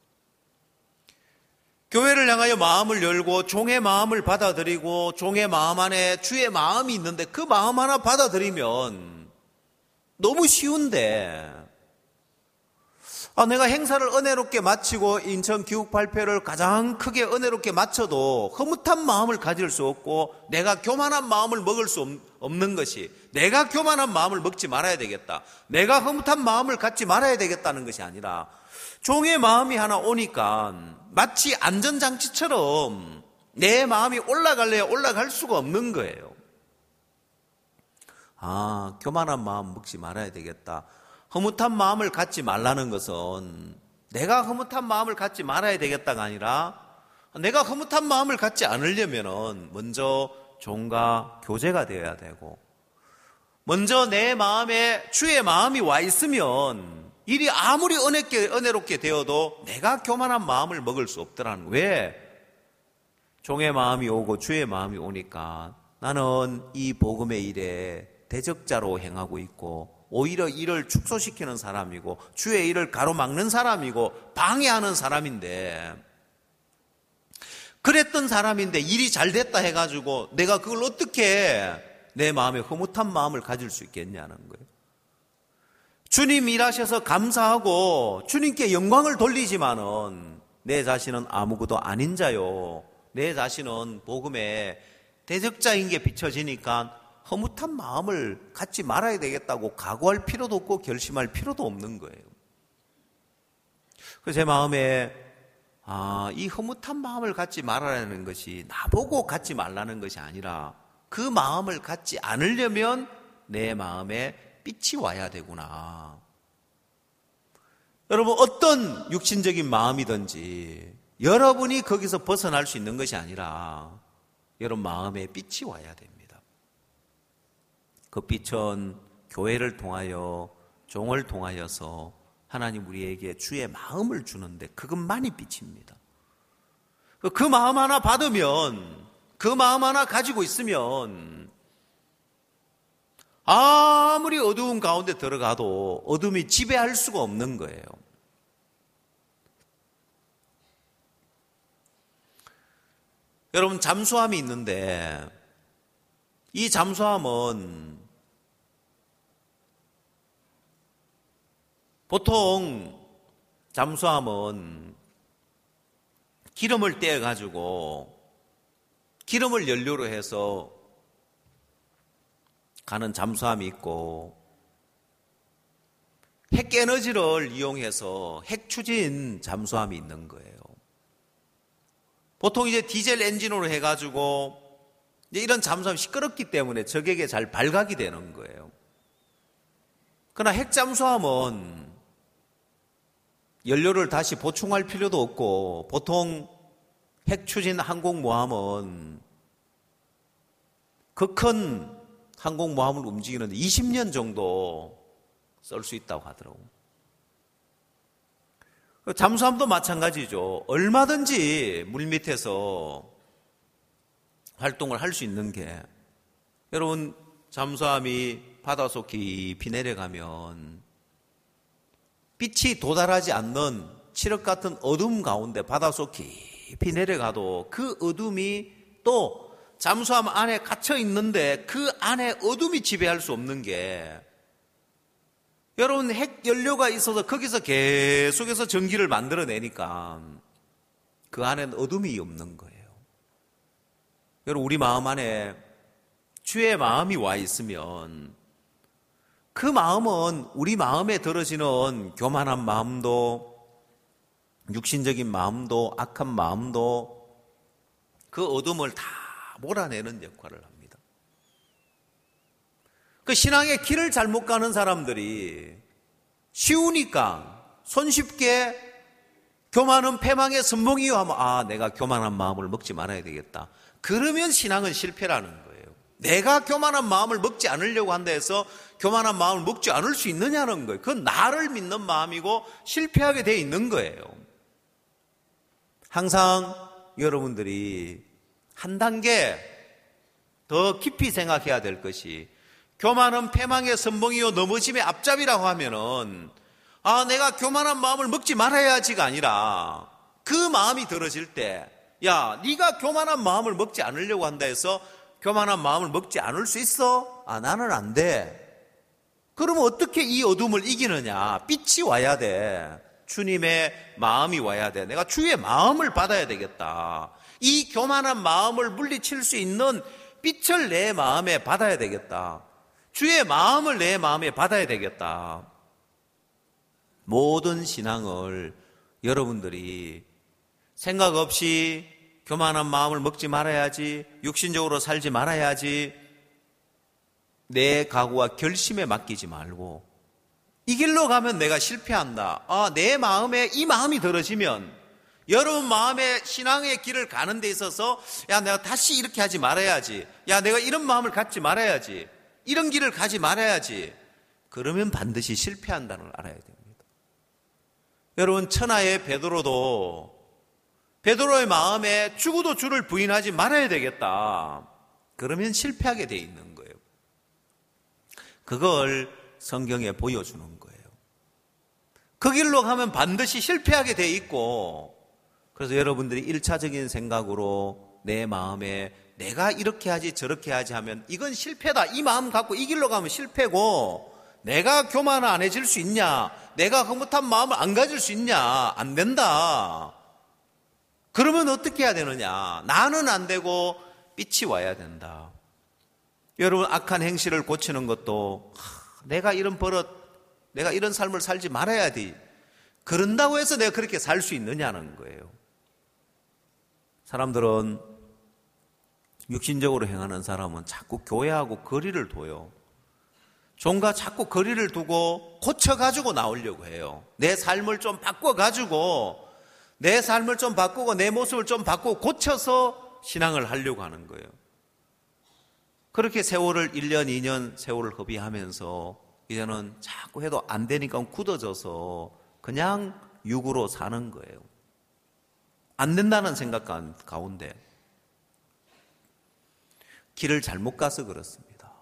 Speaker 1: 교회를 향하여 마음을 열고 종의 마음을 받아들이고 종의 마음 안에 주의 마음이 있는데 그 마음 하나 받아들이면 너무 쉬운데 아, 내가 행사를 은혜롭게 마치고 인천 기욱 발표를 가장 크게 은혜롭게 마쳐도 흐뭇한 마음을 가질 수 없고 내가 교만한 마음을 먹을 수 없는 것이 내가 교만한 마음을 먹지 말아야 되겠다. 내가 흐뭇한 마음을 갖지 말아야 되겠다는 것이 아니라 종의 마음이 하나 오니까 마치 안전장치처럼 내 마음이 올라갈래야 올라갈 수가 없는 거예요. 아, 교만한 마음 먹지 말아야 되겠다. 흐뭇한 마음을 갖지 말라는 것은 내가 흐뭇한 마음을 갖지 말아야 되겠다가 아니라 내가 흐뭇한 마음을 갖지 않으려면 먼저 종과 교제가 되어야 되고 먼저 내 마음에 주의 마음이 와 있으면 일이 아무리 은혜롭게, 은혜롭게 되어도 내가 교만한 마음을 먹을 수 없더라는 거예요. 왜? 종의 마음이 오고 주의 마음이 오니까 나는 이 복음의 일에 대적자로 행하고 있고 오히려 일을 축소시키는 사람이고 주의 일을 가로막는 사람이고 방해하는 사람인데 그랬던 사람인데 일이 잘 됐다 해가지고 내가 그걸 어떻게 내 마음에 흐뭇한 마음을 가질 수 있겠냐는 거예요. 주님 일하셔서 감사하고 주님께 영광을 돌리지만은 내 자신은 아무것도 아닌 자요. 내 자신은 복음의 대적자인 게 비춰지니까 흐뭇한 마음을 갖지 말아야 되겠다고 각오할 필요도 없고 결심할 필요도 없는 거예요. 그래서 제 마음에 아, 이 흐뭇한 마음을 갖지 말아라는 것이 나보고 갖지 말라는 것이 아니라 그 마음을 갖지 않으려면 내 마음에 빛이 와야 되구나. 여러분 어떤 육신적인 마음이든지 여러분이 거기서 벗어날 수 있는 것이 아니라 여러분 마음에 빛이 와야 됩니다. 그 빛은 교회를 통하여 종을 통하여서 하나님 우리에게 주의 마음을 주는데 그것만이 빛입니다. 그 마음 하나 받으면 그 마음 하나 가지고 있으면 아무리 어두운 가운데 들어가도 어둠이 지배할 수가 없는 거예요. 여러분 잠수함이 있는데 이 잠수함은 보통 잠수함은 기름을 떼어가지고 기름을 연료로 해서 가는 잠수함이 있고 핵에너지를 이용해서 핵추진 잠수함이 있는 거예요. 보통 이제 디젤 엔진으로 해가지고 이제 이런 잠수함이 시끄럽기 때문에 적에게 잘 발각이 되는 거예요. 그러나 핵잠수함은 연료를 다시 보충할 필요도 없고 보통 핵추진 항공모함은 그 큰 항공모함을 움직이는데 이십 년 정도 쓸 수 있다고 하더라고요. 잠수함도 마찬가지죠. 얼마든지 물밑에서 활동을 할 수 있는 게, 여러분 잠수함이 바닷속 깊이 내려가면 빛이 도달하지 않는 칠흑 같은 어둠 가운데 바닷속 깊이 내려가도 그 어둠이 또 잠수함 안에 갇혀 있는데 그 안에 어둠이 지배할 수 없는 게, 여러분 핵 연료가 있어서 거기서 계속해서 전기를 만들어내니까 그 안에는 어둠이 없는 거예요. 여러분 우리 마음 안에 주의 마음이 와 있으면 그 마음은 우리 마음에 들어지는 교만한 마음도, 육신적인 마음도, 악한 마음도 그 어둠을 다 몰아내는 역할을 합니다. 그 신앙의 길을 잘못 가는 사람들이 쉬우니까 손쉽게 교만은 패망의 선봉이요 하면, 아 내가 교만한 마음을 먹지 말아야 되겠다. 그러면 신앙은 실패라는 거예요. 내가 교만한 마음을 먹지 않으려고 한다 해서 교만한 마음을 먹지 않을 수 있느냐는 거예요. 그건 나를 믿는 마음이고 실패하게 되어 있는 거예요. 항상 여러분들이 한 단계 더 깊이 생각해야 될 것이, 교만은 패망의 선봉이요 넘어짐의 앞잡이라고 하면은, 아 내가 교만한 마음을 먹지 말아야지가 아니라, 그 마음이 들어질 때, 야 네가 교만한 마음을 먹지 않으려고 한다 해서 교만한 마음을 먹지 않을 수 있어? 아 나는 안 돼. 그러면 어떻게 이 어둠을 이기느냐? 빛이 와야 돼. 주님의 마음이 와야 돼. 내가 주의 마음을 받아야 되겠다. 이 교만한 마음을 물리칠 수 있는 빛을 내 마음에 받아야 되겠다. 주의 마음을 내 마음에 받아야 되겠다. 모든 신앙을 여러분들이 생각 없이 교만한 마음을 먹지 말아야지, 육신적으로 살지 말아야지, 내 각오와 결심에 맡기지 말고, 이 길로 가면 내가 실패한다. 아, 내 마음에 이 마음이 들어지면, 여러분 마음에 신앙의 길을 가는 데 있어서, 야 내가 다시 이렇게 하지 말아야지, 야 내가 이런 마음을 갖지 말아야지, 이런 길을 가지 말아야지, 그러면 반드시 실패한다는 걸 알아야 됩니다. 여러분 천하의 베드로도 베드로의 마음에 죽어도 주를 부인하지 말아야 되겠다. 그러면 실패하게 돼 있는 거예요. 그걸 성경에 보여주는 거예요. 그 길로 가면 반드시 실패하게 돼 있고, 그래서 여러분들이 일차적인 생각으로 내 마음에 내가 이렇게 하지 저렇게 하지 하면 이건 실패다. 이 마음 갖고 이 길로 가면 실패고, 내가 교만 안 해질 수 있냐? 내가 흐뭇한 마음을 안 가질 수 있냐? 안 된다. 그러면 어떻게 해야 되느냐? 나는 안 되고 빛이 와야 된다. 여러분 악한 행실을 고치는 것도, 하, 내가 이런 버릇, 내가 이런 삶을 살지 말아야 돼. 그런다고 해서 내가 그렇게 살 수 있느냐는 거예요. 사람들은, 육신적으로 행하는 사람은 자꾸 교회하고 거리를 둬요. 종과 자꾸 거리를 두고 고쳐가지고 나오려고 해요. 내 삶을 좀 바꿔가지고, 내 삶을 좀 바꾸고 내 모습을 좀 바꾸고 고쳐서 신앙을 하려고 하는 거예요. 그렇게 세월을 일 년, 이 년 세월을 허비하면서 이제는 자꾸 해도 안 되니까 굳어져서 그냥 육으로 사는 거예요. 안 된다는 생각 가운데 길을 잘못 가서 그렇습니다.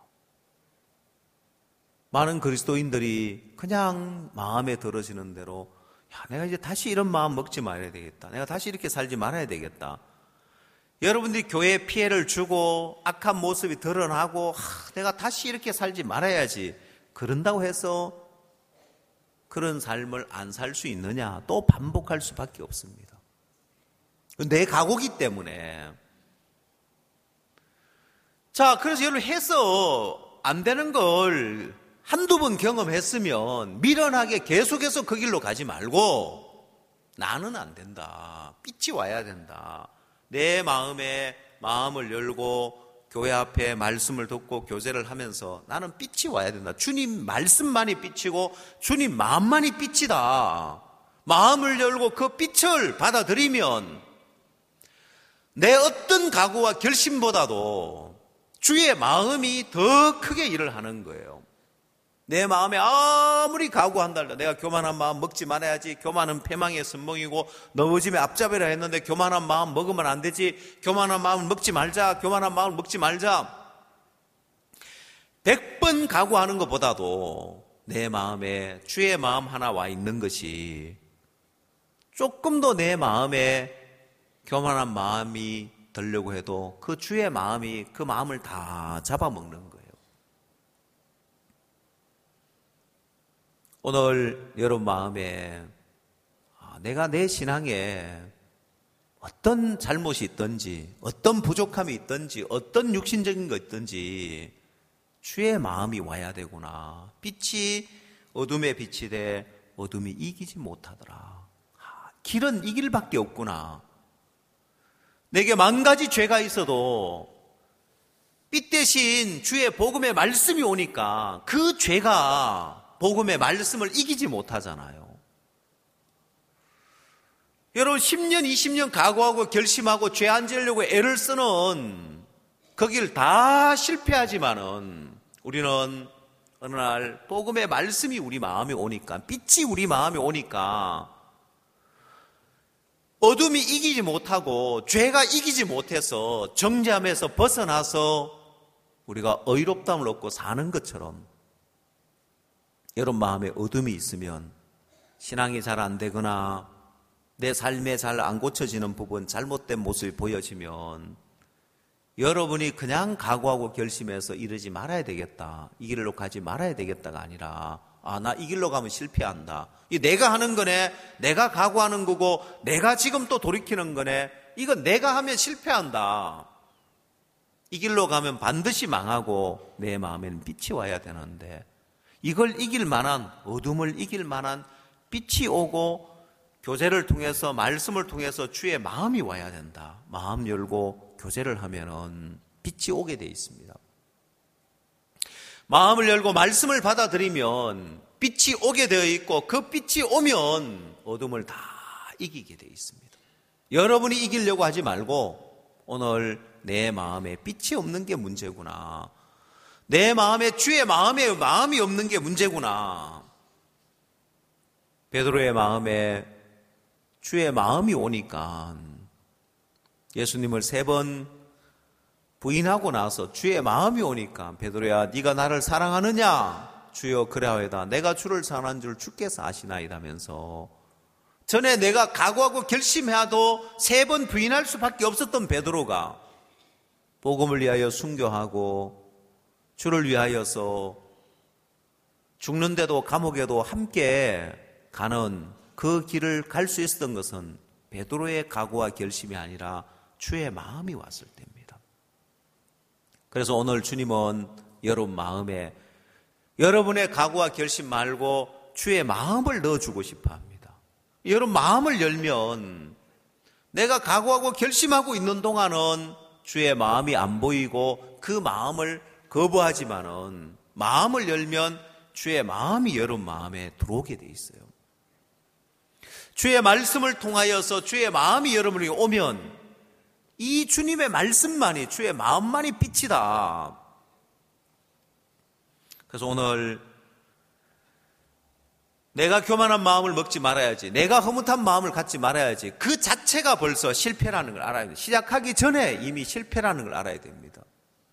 Speaker 1: 많은 그리스도인들이 그냥 마음에 들어지는 대로, 야, 내가 이제 다시 이런 마음 먹지 말아야 되겠다. 내가 다시 이렇게 살지 말아야 되겠다. 여러분들이 교회에 피해를 주고 악한 모습이 드러나고, 하, 내가 다시 이렇게 살지 말아야지. 그런다고 해서 그런 삶을 안 살 수 있느냐? 또 반복할 수밖에 없습니다. 내 각오기 때문에. 자, 그래서 여러분 해서 안 되는 걸 한두 번 경험했으면 미련하게 계속해서 그 길로 가지 말고, 나는 안 된다. 빛이 와야 된다. 내 마음에 마음을 열고 교회 앞에 말씀을 듣고 교제를 하면서 나는 빛이 와야 된다. 주님 말씀만이 빛이고 주님 마음만이 빛이다. 마음을 열고 그 빛을 받아들이면 내 어떤 각오와 결심보다도 주의 마음이 더 크게 일을 하는 거예요. 내 마음에 아무리 각오한다 해도 내가 교만한 마음 먹지 말아야지, 교만은 패망의 선봉이고 넘어짐에 앞잡이라 했는데 교만한 마음 먹으면 안 되지, 교만한 마음을 먹지 말자, 교만한 마음을 먹지 말자. 백 번 각오하는 것보다도 내 마음에 주의 마음 하나 와 있는 것이 조금도 내 마음에 교만한 마음이 들려고 해도 그 주의 마음이 그 마음을 다 잡아먹는 거예요. 오늘 여러분 마음에 내가 내 신앙에 어떤 잘못이 있든지, 어떤 부족함이 있든지, 어떤 육신적인 거 있든지 주의 마음이 와야 되구나. 빛이 어둠에 빛이 돼 어둠이 이기지 못하더라. 길은 이 길밖에 없구나. 내게 만 가지 죄가 있어도 빛 대신 주의 복음의 말씀이 오니까 그 죄가 복음의 말씀을 이기지 못하잖아요. 여러분 십 년, 이십 년 각오하고 결심하고 죄 안 지으려고 애를 쓰는 거길 다 실패하지만은 우리는 어느 날 복음의 말씀이 우리 마음에 오니까, 빛이 우리 마음에 오니까 어둠이 이기지 못하고 죄가 이기지 못해서 정죄함에서 벗어나서 우리가 의롭다함을 얻고 사는 것처럼 여러분 마음에 어둠이 있으면, 신앙이 잘 안 되거나 내 삶에 잘 안 고쳐지는 부분, 잘못된 모습이 보여지면 여러분이 그냥 각오하고 결심해서 이러지 말아야 되겠다, 이 길로 가지 말아야 되겠다가 아니라 아, 나 이 길로 가면 실패한다, 이 내가 하는 거네, 내가 각오하는 거고 내가 지금 또 돌이키는 거네, 이건 내가 하면 실패한다, 이 길로 가면 반드시 망하고 내 마음에는 빛이 와야 되는데 이걸 이길 만한, 어둠을 이길 만한 빛이 오고 교제를 통해서, 말씀을 통해서 주의 마음이 와야 된다. 마음 열고 교제를 하면은 빛이 오게 돼 있습니다. 마음을 열고 말씀을 받아들이면 빛이 오게 되어 있고 그 빛이 오면 어둠을 다 이기게 되어 있습니다. 여러분이 이기려고 하지 말고 오늘 내 마음에 빛이 없는 게 문제구나, 내 마음에 주의 마음에 마음이 없는 게 문제구나. 베드로의 마음에 주의 마음이 오니까 예수님을 세 번 부인하고 나서 주의 마음이 오니까 베드로야, 네가 나를 사랑하느냐? 주여 그래하오이다. 내가 주를 사랑하는 줄 주께서 아시나이다면서 전에 내가 각오하고 결심해도 세 번 부인할 수밖에 없었던 베드로가 복음을 위하여 순교하고 주를 위하여서 죽는데도 감옥에도 함께 가는 그 길을 갈 수 있었던 것은 베드로의 각오와 결심이 아니라 주의 마음이 왔을 때입니다. 그래서 오늘 주님은 여러분 마음에 여러분의 각오와 결심 말고 주의 마음을 넣어주고 싶어 합니다. 여러분 마음을 열면 내가 각오하고 결심하고 있는 동안은 주의 마음이 안 보이고 그 마음을 거부하지만은 마음을 열면 주의 마음이 여러분 마음에 들어오게 돼 있어요. 주의 말씀을 통하여서 주의 마음이 여러분이 오면 이 주님의 말씀만이, 주의 마음만이 빛이다. 그래서 오늘 내가 교만한 마음을 먹지 말아야지, 내가 허무한 마음을 갖지 말아야지, 그 자체가 벌써 실패라는 걸 알아야 돼요. 시작하기 전에 이미 실패라는 걸 알아야 됩니다.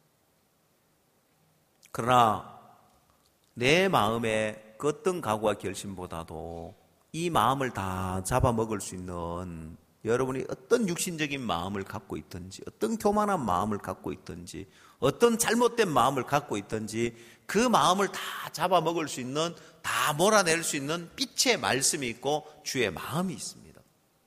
Speaker 1: 그러나 내 마음에 그 어떤 각오와 결심보다도 이 마음을 다 잡아먹을 수 있는, 여러분이 어떤 육신적인 마음을 갖고 있든지, 어떤 교만한 마음을 갖고 있든지, 어떤 잘못된 마음을 갖고 있든지 그 마음을 다 잡아먹을 수 있는, 다 몰아낼 수 있는 빛의 말씀이 있고 주의 마음이 있습니다.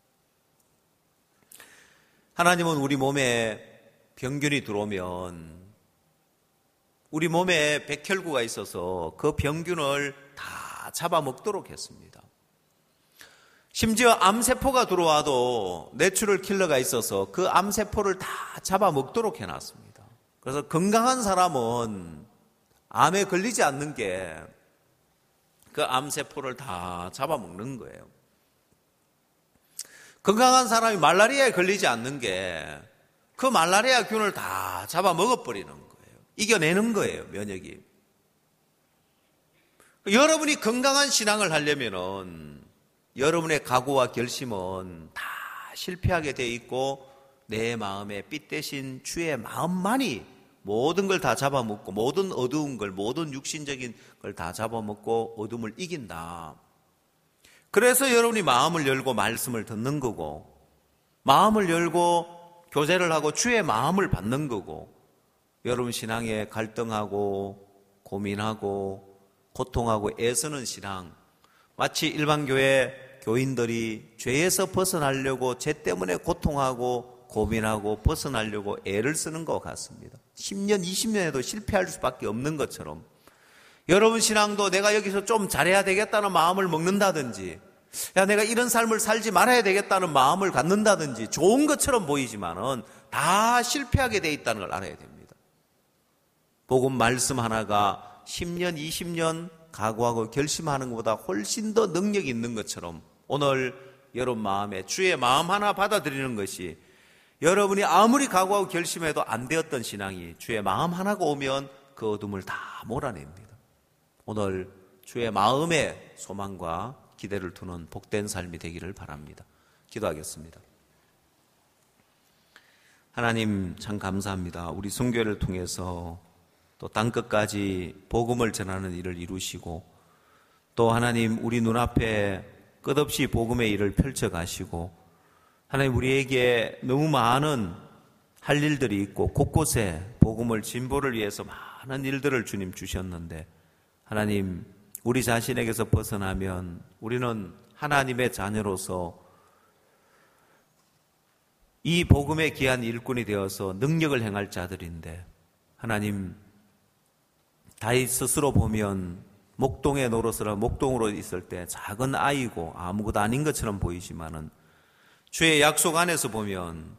Speaker 1: 하나님은 우리 몸에 병균이 들어오면 우리 몸에 백혈구가 있어서 그 병균을 다 잡아먹도록 했습니다. 심지어 암세포가 들어와도 내추럴 킬러가 있어서 그 암세포를 다 잡아먹도록 해놨습니다. 그래서 건강한 사람은 암에 걸리지 않는 게 그 암세포를 다 잡아먹는 거예요. 건강한 사람이 말라리아에 걸리지 않는 게 그 말라리아 균을 다 잡아먹어버리는 거예요. 이겨내는 거예요, 면역이. 여러분이 건강한 신앙을 하려면은 여러분의 각오와 결심은 다 실패하게 돼 있고 내 마음에 삐대신 주의 마음만이 모든 걸 다 잡아먹고 모든 어두운 걸, 모든 육신적인 걸 다 잡아먹고 어둠을 이긴다. 그래서 여러분이 마음을 열고 말씀을 듣는 거고, 마음을 열고 교제를 하고 주의 마음을 받는 거고, 여러분 신앙에 갈등하고 고민하고 고통하고 애쓰는 신앙, 마치 일반교회 교인들이 죄에서 벗어나려고 죄 때문에 고통하고 고민하고 벗어나려고 애를 쓰는 것 같습니다. 십 년, 이십 년에도 실패할 수밖에 없는 것처럼 여러분 신앙도 내가 여기서 좀 잘해야 되겠다는 마음을 먹는다든지, 야 내가 이런 삶을 살지 말아야 되겠다는 마음을 갖는다든지 좋은 것처럼 보이지만은 다 실패하게 돼 있다는 걸 알아야 됩니다. 복음 말씀 하나가 십 년, 이십 년 각오하고 결심하는 것보다 훨씬 더 능력이 있는 것처럼 오늘 여러분 마음에 주의 마음 하나 받아들이는 것이, 여러분이 아무리 각오하고 결심해도 안 되었던 신앙이 주의 마음 하나가 오면 그 어둠을 다 몰아냅니다. 오늘 주의 마음에 소망과 기대를 두는 복된 삶이 되기를 바랍니다. 기도하겠습니다. 하나님 참 감사합니다. 우리 순교회를 통해서 또 땅끝까지 복음을 전하는 일을 이루시고, 또 하나님 우리 눈앞에 끝없이 복음의 일을 펼쳐가시고, 하나님 우리에게 너무 많은 할 일들이 있고 곳곳에 복음을 진보를 위해서 많은 일들을 주님 주셨는데, 하나님 우리 자신에게서 벗어나면 우리는 하나님의 자녀로서 이 복음의 귀한 일꾼이 되어서 능력을 행할 자들인데, 하나님 다윗 스스로 보면 목동의 노릇을 목동으로 있을 때 작은 아이고 아무것도 아닌 것처럼 보이지만은 주의 약속 안에서 보면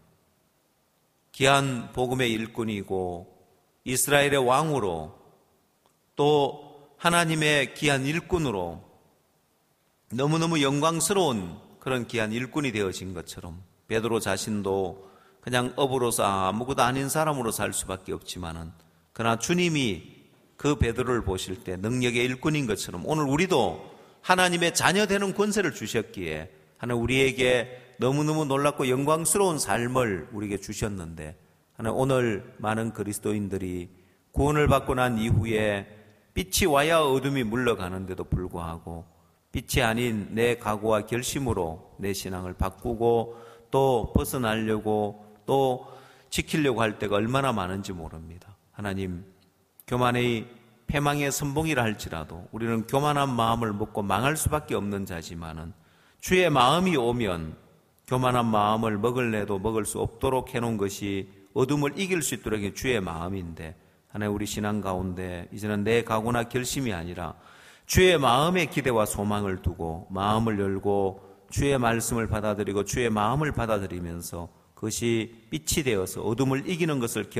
Speaker 1: 귀한 복음의 일꾼이고 이스라엘의 왕으로 또 하나님의 귀한 일꾼으로 너무너무 영광스러운 그런 귀한 일꾼이 되어진 것처럼 베드로 자신도 그냥 업으로서 아무것도 아닌 사람으로 살 수밖에 없지만은, 그러나 주님이 그 베드로를 보실 때 능력의 일꾼인 것처럼 오늘 우리도 하나님의 자녀 되는 권세를 주셨기에 하나님 우리에게 너무너무 놀랍고 영광스러운 삶을 우리에게 주셨는데, 하나님 오늘 많은 그리스도인들이 구원을 받고 난 이후에 빛이 와야 어둠이 물러가는데도 불구하고 빛이 아닌 내 각오와 결심으로 내 신앙을 바꾸고 또 벗어나려고 또 지키려고 할 때가 얼마나 많은지 모릅니다. 하나님 교만의 패망의 선봉이라 할지라도 우리는 교만한 마음을 먹고 망할 수밖에 없는 자지만은 주의 마음이 오면 교만한 마음을 먹을래도 먹을 수 없도록 해놓은 것이 어둠을 이길 수 있도록 주의 마음인데, 하나님 우리 신앙 가운데 이제는 내 각오나 결심이 아니라 주의 마음의 기대와 소망을 두고 마음을 열고 주의 말씀을 받아들이고 주의 마음을 받아들이면서 그것이 빛이 되어서 어둠을 이기는 것을